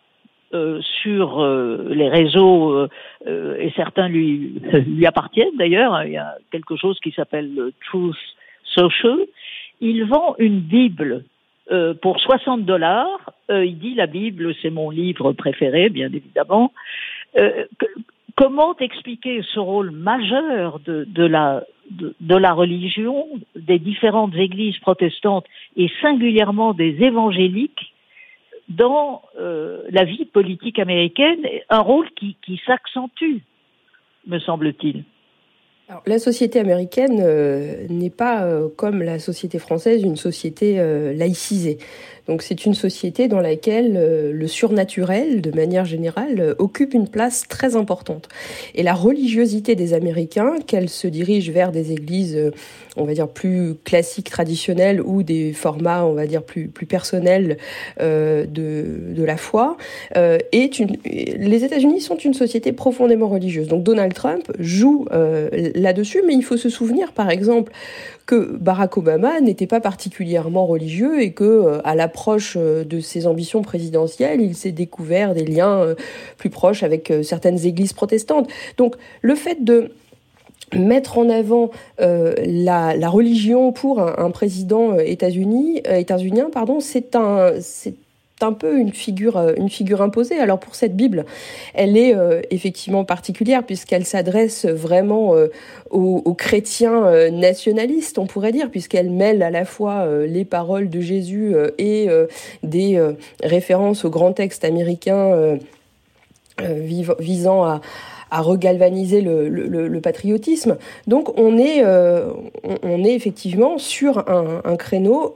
sur les réseaux, et certains lui appartiennent d'ailleurs. Il y a quelque chose qui s'appelle Truth Social. Il vend une Bible pour $60. Il dit la Bible, c'est mon livre préféré, bien évidemment. Comment expliquer ce rôle majeur de la religion, des différentes églises protestantes et singulièrement des évangéliques dans la vie politique américaine, un rôle qui s'accentue, me semble-t-il? Alors, la société américaine n'est pas, comme la société française, une société laïcisée. Donc c'est une société dans laquelle le surnaturel, de manière générale, occupe une place très importante. Et la religiosité des Américains, qu'elle se dirige vers des églises, on va dire, plus classiques, traditionnelles, ou des formats, on va dire, plus personnels de la foi, les États-Unis sont une société profondément religieuse. Donc Donald Trump joue là-dessus, mais il faut se souvenir, par exemple, que Barack Obama n'était pas particulièrement religieux et que, à l'approche de ses ambitions présidentielles, il s'est découvert des liens plus proches avec certaines églises protestantes. Donc, le fait de mettre en avant la religion pour un président états-unien, c'est un peu une figure imposée. Alors pour cette Bible, elle est effectivement particulière puisqu'elle s'adresse vraiment aux chrétiens nationalistes, on pourrait dire, puisqu'elle mêle à la fois les paroles de Jésus et des références aux grands textes américains visant à regalvaniser le patriotisme. Donc on est effectivement sur un créneau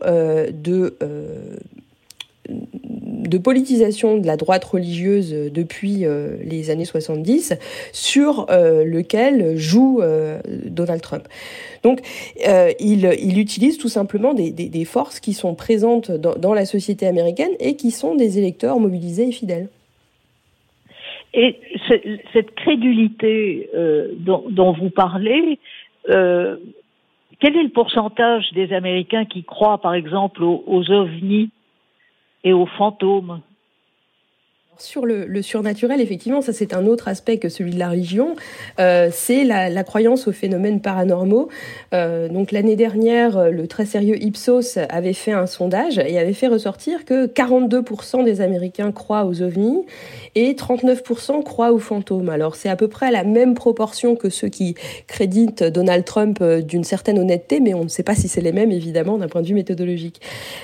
de politisation de la droite religieuse depuis les années 70, sur lequel joue Donald Trump. Donc, il utilise tout simplement des forces qui sont présentes dans la société américaine et qui sont des électeurs mobilisés et fidèles. Et cette crédulité dont vous parlez, quel est le pourcentage des Américains qui croient, par exemple, aux ovnis et aux fantômes? Sur le surnaturel, effectivement, ça c'est un autre aspect que celui de la religion, c'est la croyance aux phénomènes paranormaux. Donc l'année dernière, le très sérieux Ipsos avait fait un sondage et avait fait ressortir que 42% des Américains croient aux ovnis et 39% croient aux fantômes. Alors c'est à peu près la même proportion que ceux qui créditent Donald Trump d'une certaine honnêteté, mais on ne sait pas si c'est les mêmes, évidemment, d'un point de vue méthodologique.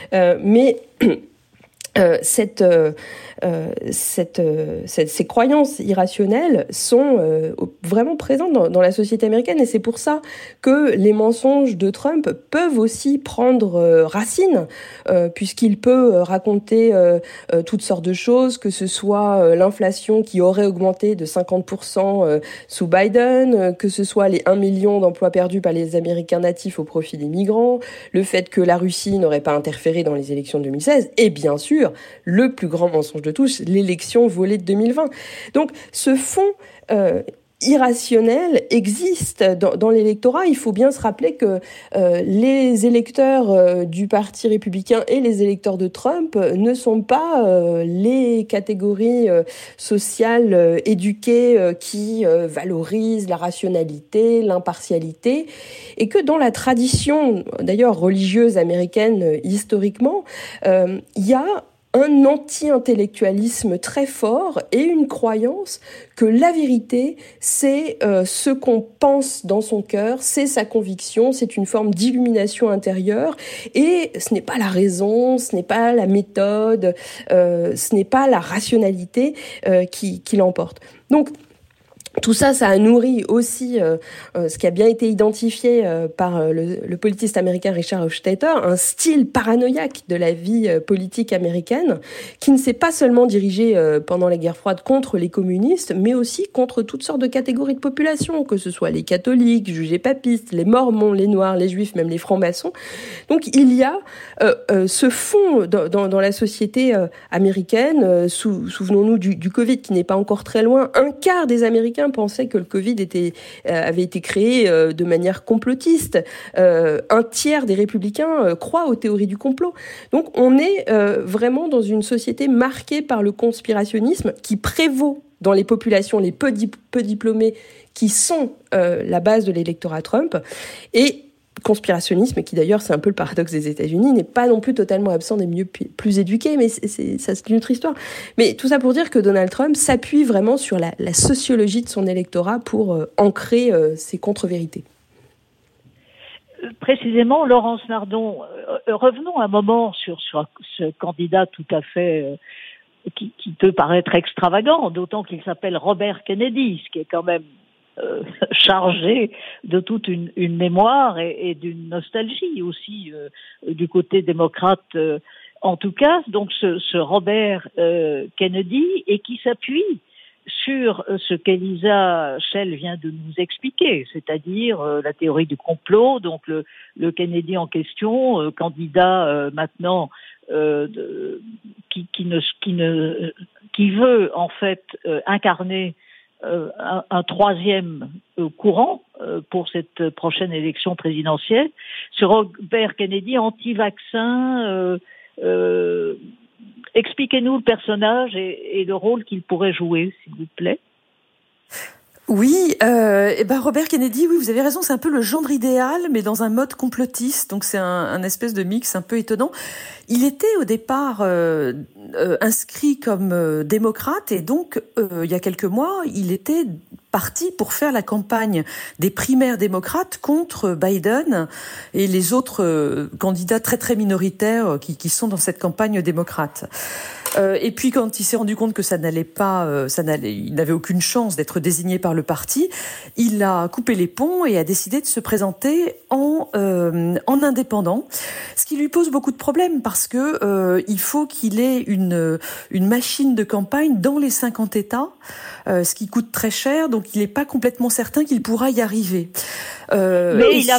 Ces croyances irrationnelles sont vraiment présentes dans la société américaine et c'est pour ça que les mensonges de Trump peuvent aussi prendre racine puisqu'il peut raconter toutes sortes de choses, que ce soit l'inflation qui aurait augmenté de 50% sous Biden, que ce soit les 1 million d'emplois perdus par les Américains natifs au profit des migrants, le fait que la Russie n'aurait pas interféré dans les élections de 2016 et bien sûr le plus grand mensonge de tous, l'élection volée de 2020. Donc ce fond irrationnel existe dans l'électorat. Il faut bien se rappeler que les électeurs du Parti républicain et les électeurs de Trump ne sont pas les catégories sociales éduquées qui valorisent la rationalité, l'impartialité, et que dans la tradition, d'ailleurs religieuse américaine historiquement, il y a un anti-intellectualisme très fort et une croyance que la vérité, c'est ce qu'on pense dans son cœur, c'est sa conviction, c'est une forme d'illumination intérieure et ce n'est pas la raison, ce n'est pas la méthode, ce n'est pas la rationalité qui l'emporte. Donc, tout ça, ça a nourri aussi ce qui a bien été identifié par le politiste américain Richard Hofstadter, un style paranoïaque de la vie politique américaine qui ne s'est pas seulement dirigé pendant la guerre froide contre les communistes, mais aussi contre toutes sortes de catégories de population, que ce soit les catholiques, jugés papistes, les mormons, les noirs, les juifs, même les francs-maçons. Donc il y a ce fond dans la société américaine. Souvenons-nous du Covid qui n'est pas encore très loin. Un quart des Américains pensaient que le Covid avait été créé de manière complotiste. Un tiers des républicains croient aux théories du complot. Donc on est vraiment dans une société marquée par le conspirationnisme qui prévaut dans les populations les peu diplômées qui sont la base de l'électorat Trump. Et conspirationnisme qui d'ailleurs, c'est un peu le paradoxe des États-Unis, n'est pas non plus totalement absent des milieux plus éduqués, mais c'est une autre histoire. Mais tout ça pour dire que Donald Trump s'appuie vraiment sur la sociologie de son électorat pour ancrer ses contre-vérités. Précisément, Laurence Nardon, revenons un moment sur ce candidat tout à fait qui peut paraître extravagant, d'autant qu'il s'appelle Robert Kennedy, ce qui est quand même chargé de toute une mémoire et d'une nostalgie aussi du côté démocrate en tout cas. Donc ce Robert Kennedy, et qui s'appuie sur ce qu'Elisa Schell vient de nous expliquer, c'est-à-dire la théorie du complot. Donc le Kennedy en question, candidat maintenant qui veut en fait incarner un troisième courant pour cette prochaine élection présidentielle. Ce Robert Kennedy anti-vaccin, expliquez-nous le personnage et le rôle qu'il pourrait jouer, s'il vous plaît. Oui, Robert Kennedy, oui, vous avez raison, c'est un peu le genre idéal, mais dans un mode complotiste, donc c'est un espèce de mix un peu étonnant. Il était au départ inscrit comme démocrate, et donc il y a quelques mois, il était parti pour faire la campagne des primaires démocrates contre Biden et les autres candidats très très minoritaires qui sont dans cette campagne démocrate. Et puis quand il s'est rendu compte que il n'avait aucune chance d'être désigné par le parti, il a coupé les ponts et a décidé de se présenter en indépendant, ce qui lui pose beaucoup de problèmes parce que il faut qu'il ait une machine de campagne dans les 50 États, ce qui coûte très cher, donc il n'est pas complètement certain qu'il pourra y arriver. Mais il a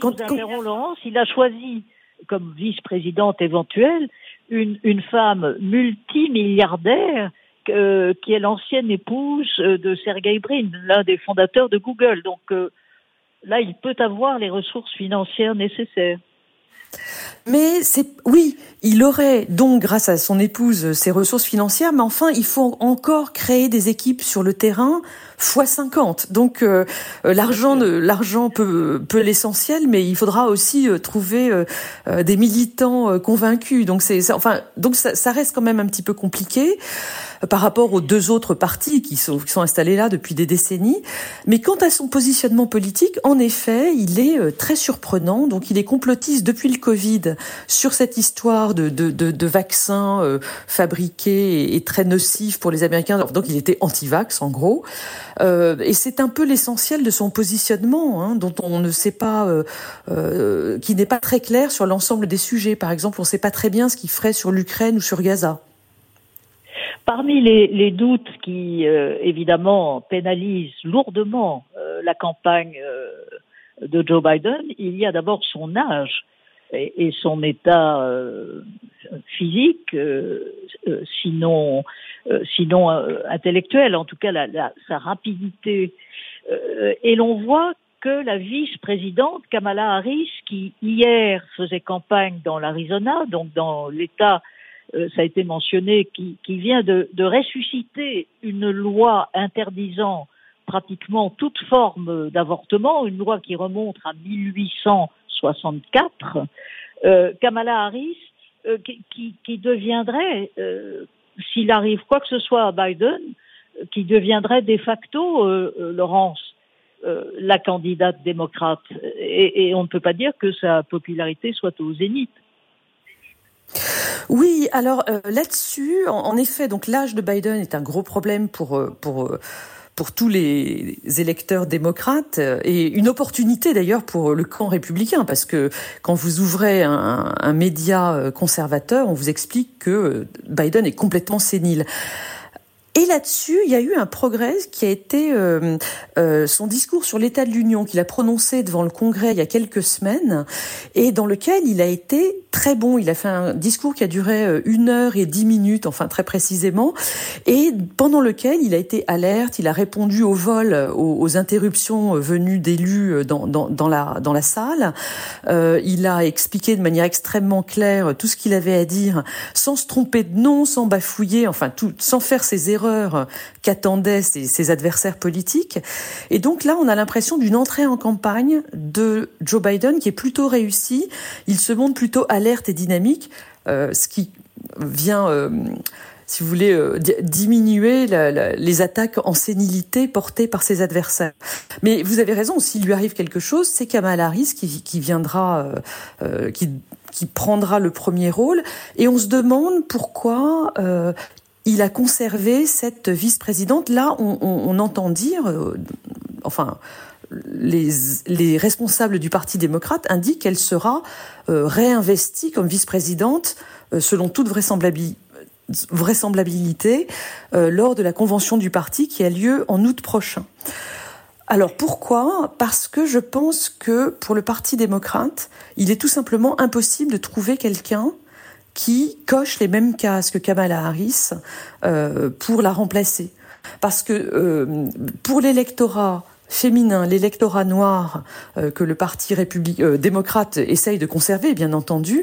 choisi comme vice-présidente éventuelle une femme multimilliardaire qui est l'ancienne épouse de Sergey Brin, l'un des fondateurs de Google. Donc là, il peut avoir les ressources financières nécessaires. Mais il aurait donc, grâce à son épouse, ses ressources financières, mais enfin, il faut encore créer des équipes sur le terrain x50. Donc, l'argent peut l'essentiel, mais il faudra aussi trouver des militants convaincus. Donc, ça reste quand même un petit peu compliqué par rapport aux deux autres partis qui sont installés là depuis des décennies. Mais quant à son positionnement politique, en effet, il est très surprenant. Donc, il est complotiste depuis le Covid sur cette histoire de vaccins fabriqués et très nocifs pour les Américains. Donc, il était anti-vax, en gros. Et c'est un peu l'essentiel de son positionnement, dont on ne sait pas, qui n'est pas très clair sur l'ensemble des sujets. Par exemple, on ne sait pas très bien ce qu'il ferait sur l'Ukraine ou sur Gaza. Parmi les doutes qui, évidemment, pénalisent lourdement la campagne de Joe Biden, il y a d'abord son âge et son état physique, sinon intellectuel, en tout cas sa rapidité. Et l'on voit que la vice-présidente Kamala Harris, qui hier faisait campagne dans l'Arizona, donc dans l'État, ça a été mentionné, qui vient de ressusciter une loi interdisant pratiquement toute forme d'avortement, une loi qui remonte à 1864. Kamala Harris, qui deviendrait, s'il arrive quoi que ce soit à Biden, qui deviendrait de facto, Laurence, la candidate démocrate. Et on ne peut pas dire que sa popularité soit au zénith. Oui, alors là-dessus, en effet, donc l'âge de Biden est un gros problème pour tous les électeurs démocrates et une opportunité d'ailleurs pour le camp républicain, parce que quand vous ouvrez un média conservateur, on vous explique que Biden est complètement sénile. Et là-dessus, il y a eu un progrès qui a été son discours sur l'état de l'Union qu'il a prononcé devant le Congrès il y a quelques semaines et dans lequel il a été très bon. Il a fait un discours qui a duré 1h10, enfin très précisément, et pendant lequel il a été alerte, il a répondu au vol, aux interruptions venues d'élus dans la salle. Il a expliqué de manière extrêmement claire tout ce qu'il avait à dire, sans se tromper de nom, sans bafouiller, enfin sans faire ses erreurs qu'attendaient ses adversaires politiques. Et donc là, on a l'impression d'une entrée en campagne de Joe Biden qui est plutôt réussie. Il se montre plutôt alerte et dynamique, ce qui vient, si vous voulez, diminuer les attaques en sénilité portées par ses adversaires. Mais vous avez raison, s'il lui arrive quelque chose, c'est Kamala Harris qui viendra, qui prendra le premier rôle. Et on se demande pourquoi il a conservé cette vice-présidente. Là, on entend dire, les responsables du Parti démocrate indiquent qu'elle sera réinvestie comme vice-présidente selon toute vraisemblabilité lors de la convention du parti qui a lieu en août prochain. Alors pourquoi ? Parce que je pense que pour le Parti démocrate, il est tout simplement impossible de trouver quelqu'un qui coche les mêmes cases que Kamala Harris pour la remplacer. Parce que pour l'électorat féminin, l'électorat noir que le Parti démocrate essaye de conserver, bien entendu,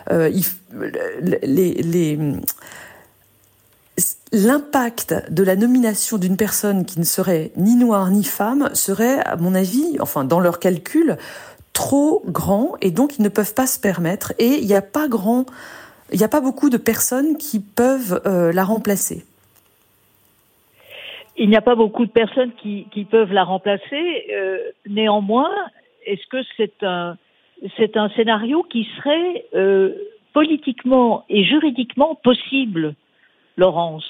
l'impact de la nomination d'une personne qui ne serait ni noire ni femme serait, à mon avis, enfin dans leurs calculs, trop grand, et donc ils ne peuvent pas se permettre. Et il n'y a pas beaucoup de personnes qui peuvent la remplacer. Il n'y a pas beaucoup de personnes qui peuvent la remplacer. Néanmoins, est-ce que c'est un scénario qui serait politiquement et juridiquement possible, Laurence?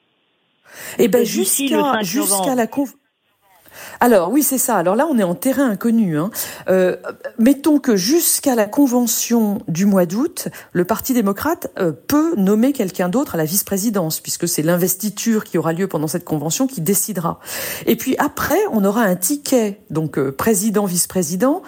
Eh ben jusqu'à la Alors oui, c'est ça. Alors là, on est en terrain inconnu. Mettons que jusqu'à la convention du mois d'août, le Parti démocrate peut nommer quelqu'un d'autre à la vice-présidence, puisque c'est l'investiture qui aura lieu pendant cette convention qui décidera. Et puis après, on aura un ticket, donc président, vice-président,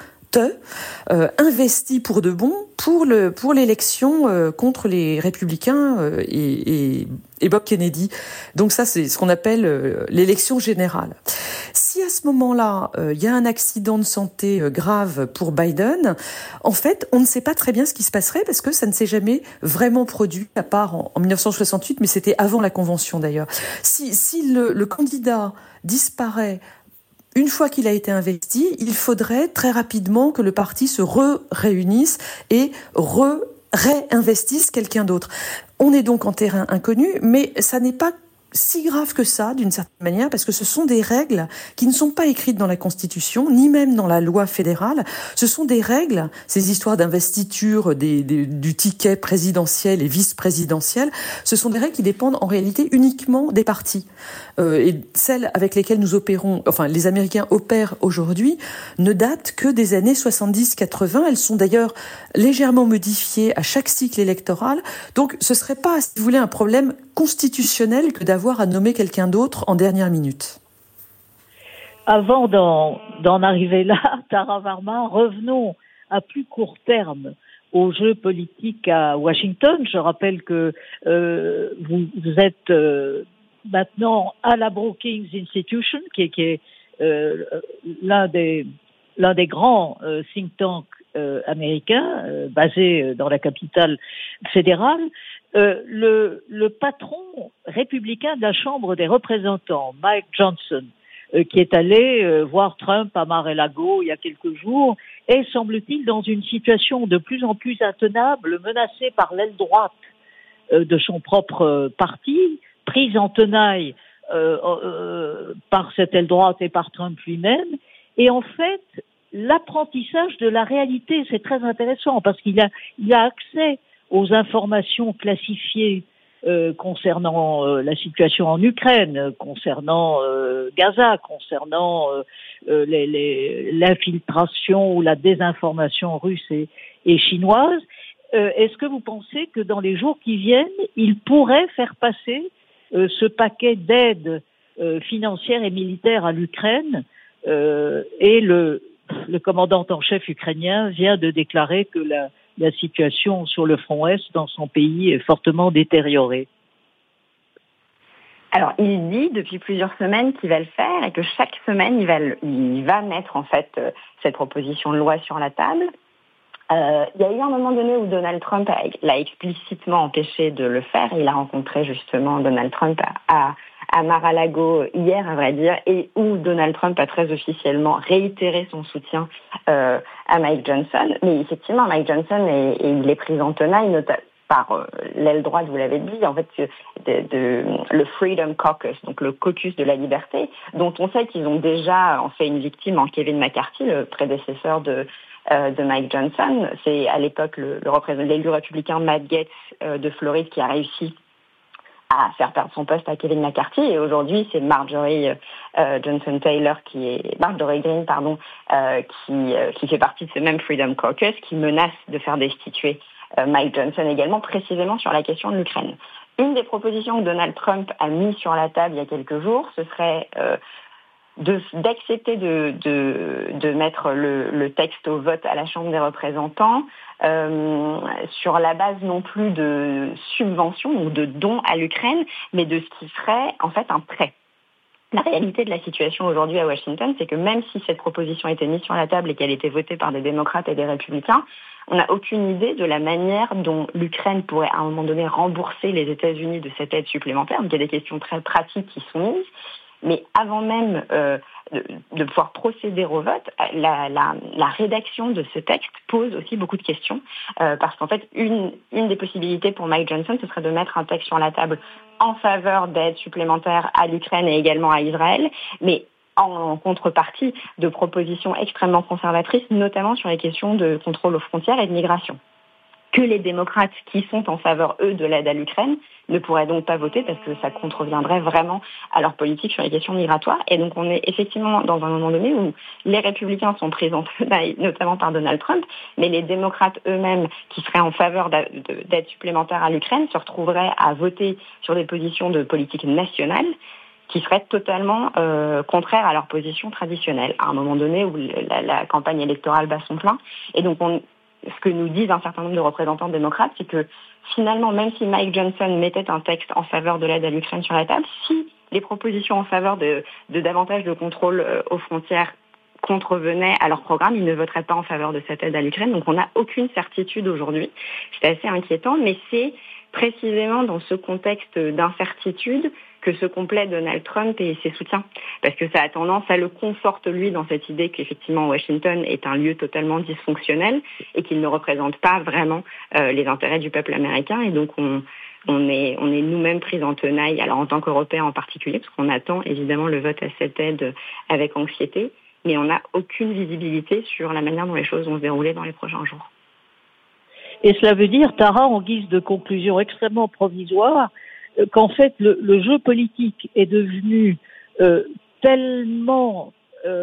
investi pour de bon pour l'élection contre les républicains et Bob Kennedy. Donc ça, c'est ce qu'on appelle l'élection générale. Si à ce moment-là, il y a un accident de santé grave pour Biden, en fait, on ne sait pas très bien ce qui se passerait parce que ça ne s'est jamais vraiment produit, à part en 1968, mais c'était avant la convention d'ailleurs. Si le candidat disparaît une fois qu'il a été investi, il faudrait très rapidement que le parti se réunisse et réinvestisse quelqu'un d'autre. On est donc en terrain inconnu, mais ça n'est pas si grave que ça, d'une certaine manière, parce que ce sont des règles qui ne sont pas écrites dans la Constitution, ni même dans la loi fédérale. Ce sont des règles, ces histoires d'investiture, du ticket présidentiel et vice-présidentiel, ce sont des règles qui dépendent en réalité uniquement des partis. Et celles avec lesquelles nous opérons, enfin les Américains opèrent aujourd'hui, ne datent que des années 70-80. Elles sont d'ailleurs légèrement modifiées à chaque cycle électoral. Donc ce serait pas, si vous voulez, un problème constitutionnel que d'avoir à nommer quelqu'un d'autre en dernière minute. Avant d'en arriver là, Tara Varma, revenons à plus court terme aux jeux politiques à Washington. Je rappelle que vous êtes maintenant à la Brookings Institution, qui est l'un des grands think tanks américains, basé dans la capitale fédérale. Le patron républicain de la Chambre des représentants, Mike Johnson, qui est allé voir Trump à Mar-a-Lago il y a quelques jours, est, semble-t-il, dans une situation de plus en plus intenable, menacé par l'aile droite de son propre parti, prise en tenaille par cette aile droite et par Trump lui-même. Et en fait, l'apprentissage de la réalité, c'est très intéressant parce qu'il a accès aux informations classifiées concernant la situation en Ukraine, concernant Gaza, concernant l'infiltration ou la désinformation russe et chinoise. Est-ce que vous pensez que dans les jours qui viennent, il pourrait faire passer ce paquet d'aides financières et militaires à l'Ukraine, et le commandant en chef ukrainien vient de déclarer que la situation sur le front Est dans son pays est fortement détériorée. Alors, il dit depuis plusieurs semaines qu'il va le faire et que chaque semaine, il va mettre en fait cette proposition de loi sur la table. Il y a eu un moment donné où Donald Trump l'a explicitement empêché de le faire. Il a rencontré justement Donald Trump à Mar-a-Lago hier, à vrai dire, et où Donald Trump a très officiellement réitéré son soutien à Mike Johnson. Mais effectivement, Mike Johnson il est pris en tenaille, par l'aile droite, vous l'avez dit, en fait, le Freedom Caucus, donc le caucus de la liberté, dont on sait qu'ils ont déjà en fait une victime en Kevin McCarthy, le prédécesseur de Mike Johnson. C'est à l'époque l'élu républicain Matt Gaetz de Floride qui a réussi à faire perdre son poste à Kevin McCarthy, et aujourd'hui c'est Marjorie Greene, qui fait partie de ce même Freedom Caucus, qui menace de faire destituer Mike Johnson également, précisément sur la question de l'Ukraine. Une des propositions que Donald Trump a mis sur la table il y a quelques jours, ce serait d'accepter de mettre le texte au vote à la Chambre des représentants sur la base non plus de subventions ou de dons à l'Ukraine, mais de ce qui serait en fait un prêt. La réalité de la situation aujourd'hui à Washington, c'est que même si cette proposition était mise sur la table et qu'elle était votée par des démocrates et des républicains, on n'a aucune idée de la manière dont l'Ukraine pourrait à un moment donné rembourser les États-Unis de cette aide supplémentaire. Donc il y a des questions très pratiques qui sont mises. Mais avant même de pouvoir procéder au vote, la rédaction de ce texte pose aussi beaucoup de questions, parce qu'en fait, une des possibilités pour Mike Johnson, ce serait de mettre un texte sur la table en faveur d'aide supplémentaire à l'Ukraine et également à Israël, mais en contrepartie de propositions extrêmement conservatrices, notamment sur les questions de contrôle aux frontières et de migration, que les démocrates qui sont en faveur, eux, de l'aide à l'Ukraine ne pourraient donc pas voter parce que ça contreviendrait vraiment à leur politique sur les questions migratoires. Et donc on est effectivement dans un moment donné où les républicains sont pris en tenaille, notamment par Donald Trump, mais les démocrates eux-mêmes qui seraient en faveur d'aide supplémentaire à l'Ukraine se retrouveraient à voter sur des positions de politique nationale qui seraient totalement contraires à leur position traditionnelle, à un moment donné où la campagne électorale bat son plein. Et donc ce que nous disent un certain nombre de représentants démocrates, c'est que finalement, même si Mike Johnson mettait un texte en faveur de l'aide à l'Ukraine sur la table, si les propositions en faveur de davantage de contrôle aux frontières contrevenaient à leur programme, ils ne voteraient pas en faveur de cette aide à l'Ukraine. Donc on n'a aucune certitude aujourd'hui. C'est assez inquiétant, mais c'est précisément dans ce contexte d'incertitude que se complaît Donald Trump et ses soutiens. Parce que ça a tendance à le conforte, lui, dans cette idée qu'effectivement Washington est un lieu totalement dysfonctionnel et qu'il ne représente pas vraiment les intérêts du peuple américain. Et donc on est nous-mêmes pris en tenaille, alors en tant qu'Européens en particulier, parce qu'on attend évidemment le vote à cette aide avec anxiété, mais on n'a aucune visibilité sur la manière dont les choses vont se dérouler dans les prochains jours. Et cela veut dire, Tara, en guise de conclusion extrêmement provisoire, qu'en fait le jeu politique est devenu tellement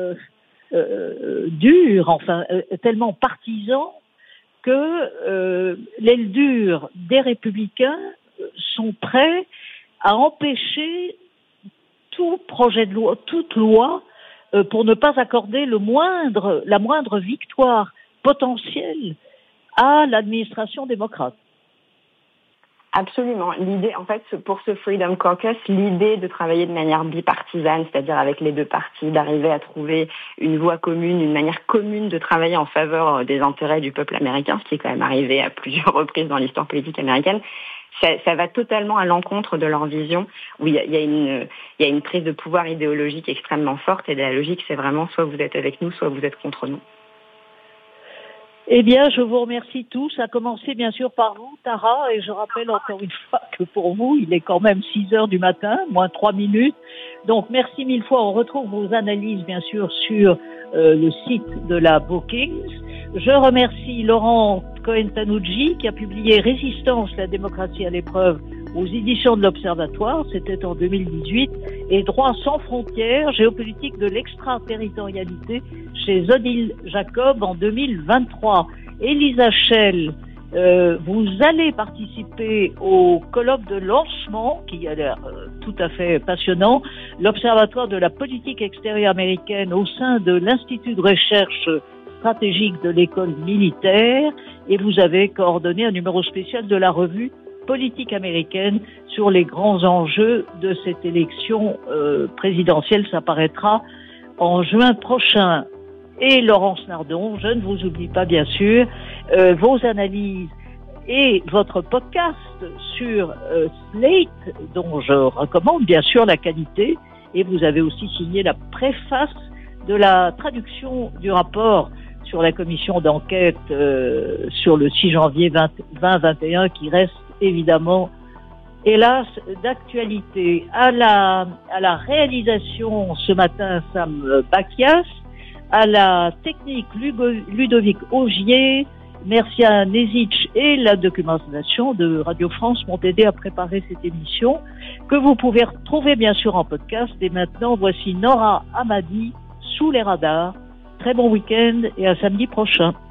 dur, enfin tellement partisan, que l'aile dure des républicains sont prêts à empêcher tout projet de loi, toute loi, pour ne pas accorder la moindre victoire potentielle à l'administration démocrate. Absolument. L'idée, en fait, pour ce Freedom Caucus, l'idée de travailler de manière bipartisane, c'est-à-dire avec les deux partis, d'arriver à trouver une voie commune, une manière commune de travailler en faveur des intérêts du peuple américain, ce qui est quand même arrivé à plusieurs reprises dans l'histoire politique américaine, ça va totalement à l'encontre de leur vision, où il y a une prise de pouvoir idéologique extrêmement forte, et la logique, c'est vraiment soit vous êtes avec nous, soit vous êtes contre nous. Eh bien, je vous remercie tous, à commencer bien sûr par vous, Tara, et je rappelle encore une fois que pour vous, il est quand même 6 heures du matin, moins 3 minutes. Donc, merci mille fois. On retrouve vos analyses, bien sûr, sur le site de la Brookings. Je remercie Laurent Cohen-Tanucci qui a publié Résistance, la démocratie à l'épreuve aux éditions de l'Observatoire, c'était en 2018, et Droit sans frontières, géopolitique de l'extraterritorialité chez Odile Jacob en 2023. Elisa Schell Vous allez participer au colloque de lancement qui a l'air tout à fait passionnant, l'Observatoire de la politique extérieure américaine au sein de l'Institut de recherche stratégique de l'école militaire, et vous avez coordonné un numéro spécial de la revue Politique américaine sur les grands enjeux de cette élection présidentielle. Ça paraîtra en juin prochain. Et Laurence Nardon, je ne vous oublie pas bien sûr, vos analyses et votre podcast sur Slate, dont je recommande bien sûr la qualité, et vous avez aussi signé la préface de la traduction du rapport sur la commission d'enquête sur le 6 janvier 2021 qui reste évidemment, hélas, d'actualité. À la réalisation ce matin, Sam Bakias, à la technique Ludovic Augier, merci à Nezic et la documentation de Radio France m'ont aidé à préparer cette émission que vous pouvez retrouver bien sûr en podcast. Et maintenant, voici Nora Hamadi, Sous les radars. Très bon week-end et à samedi prochain.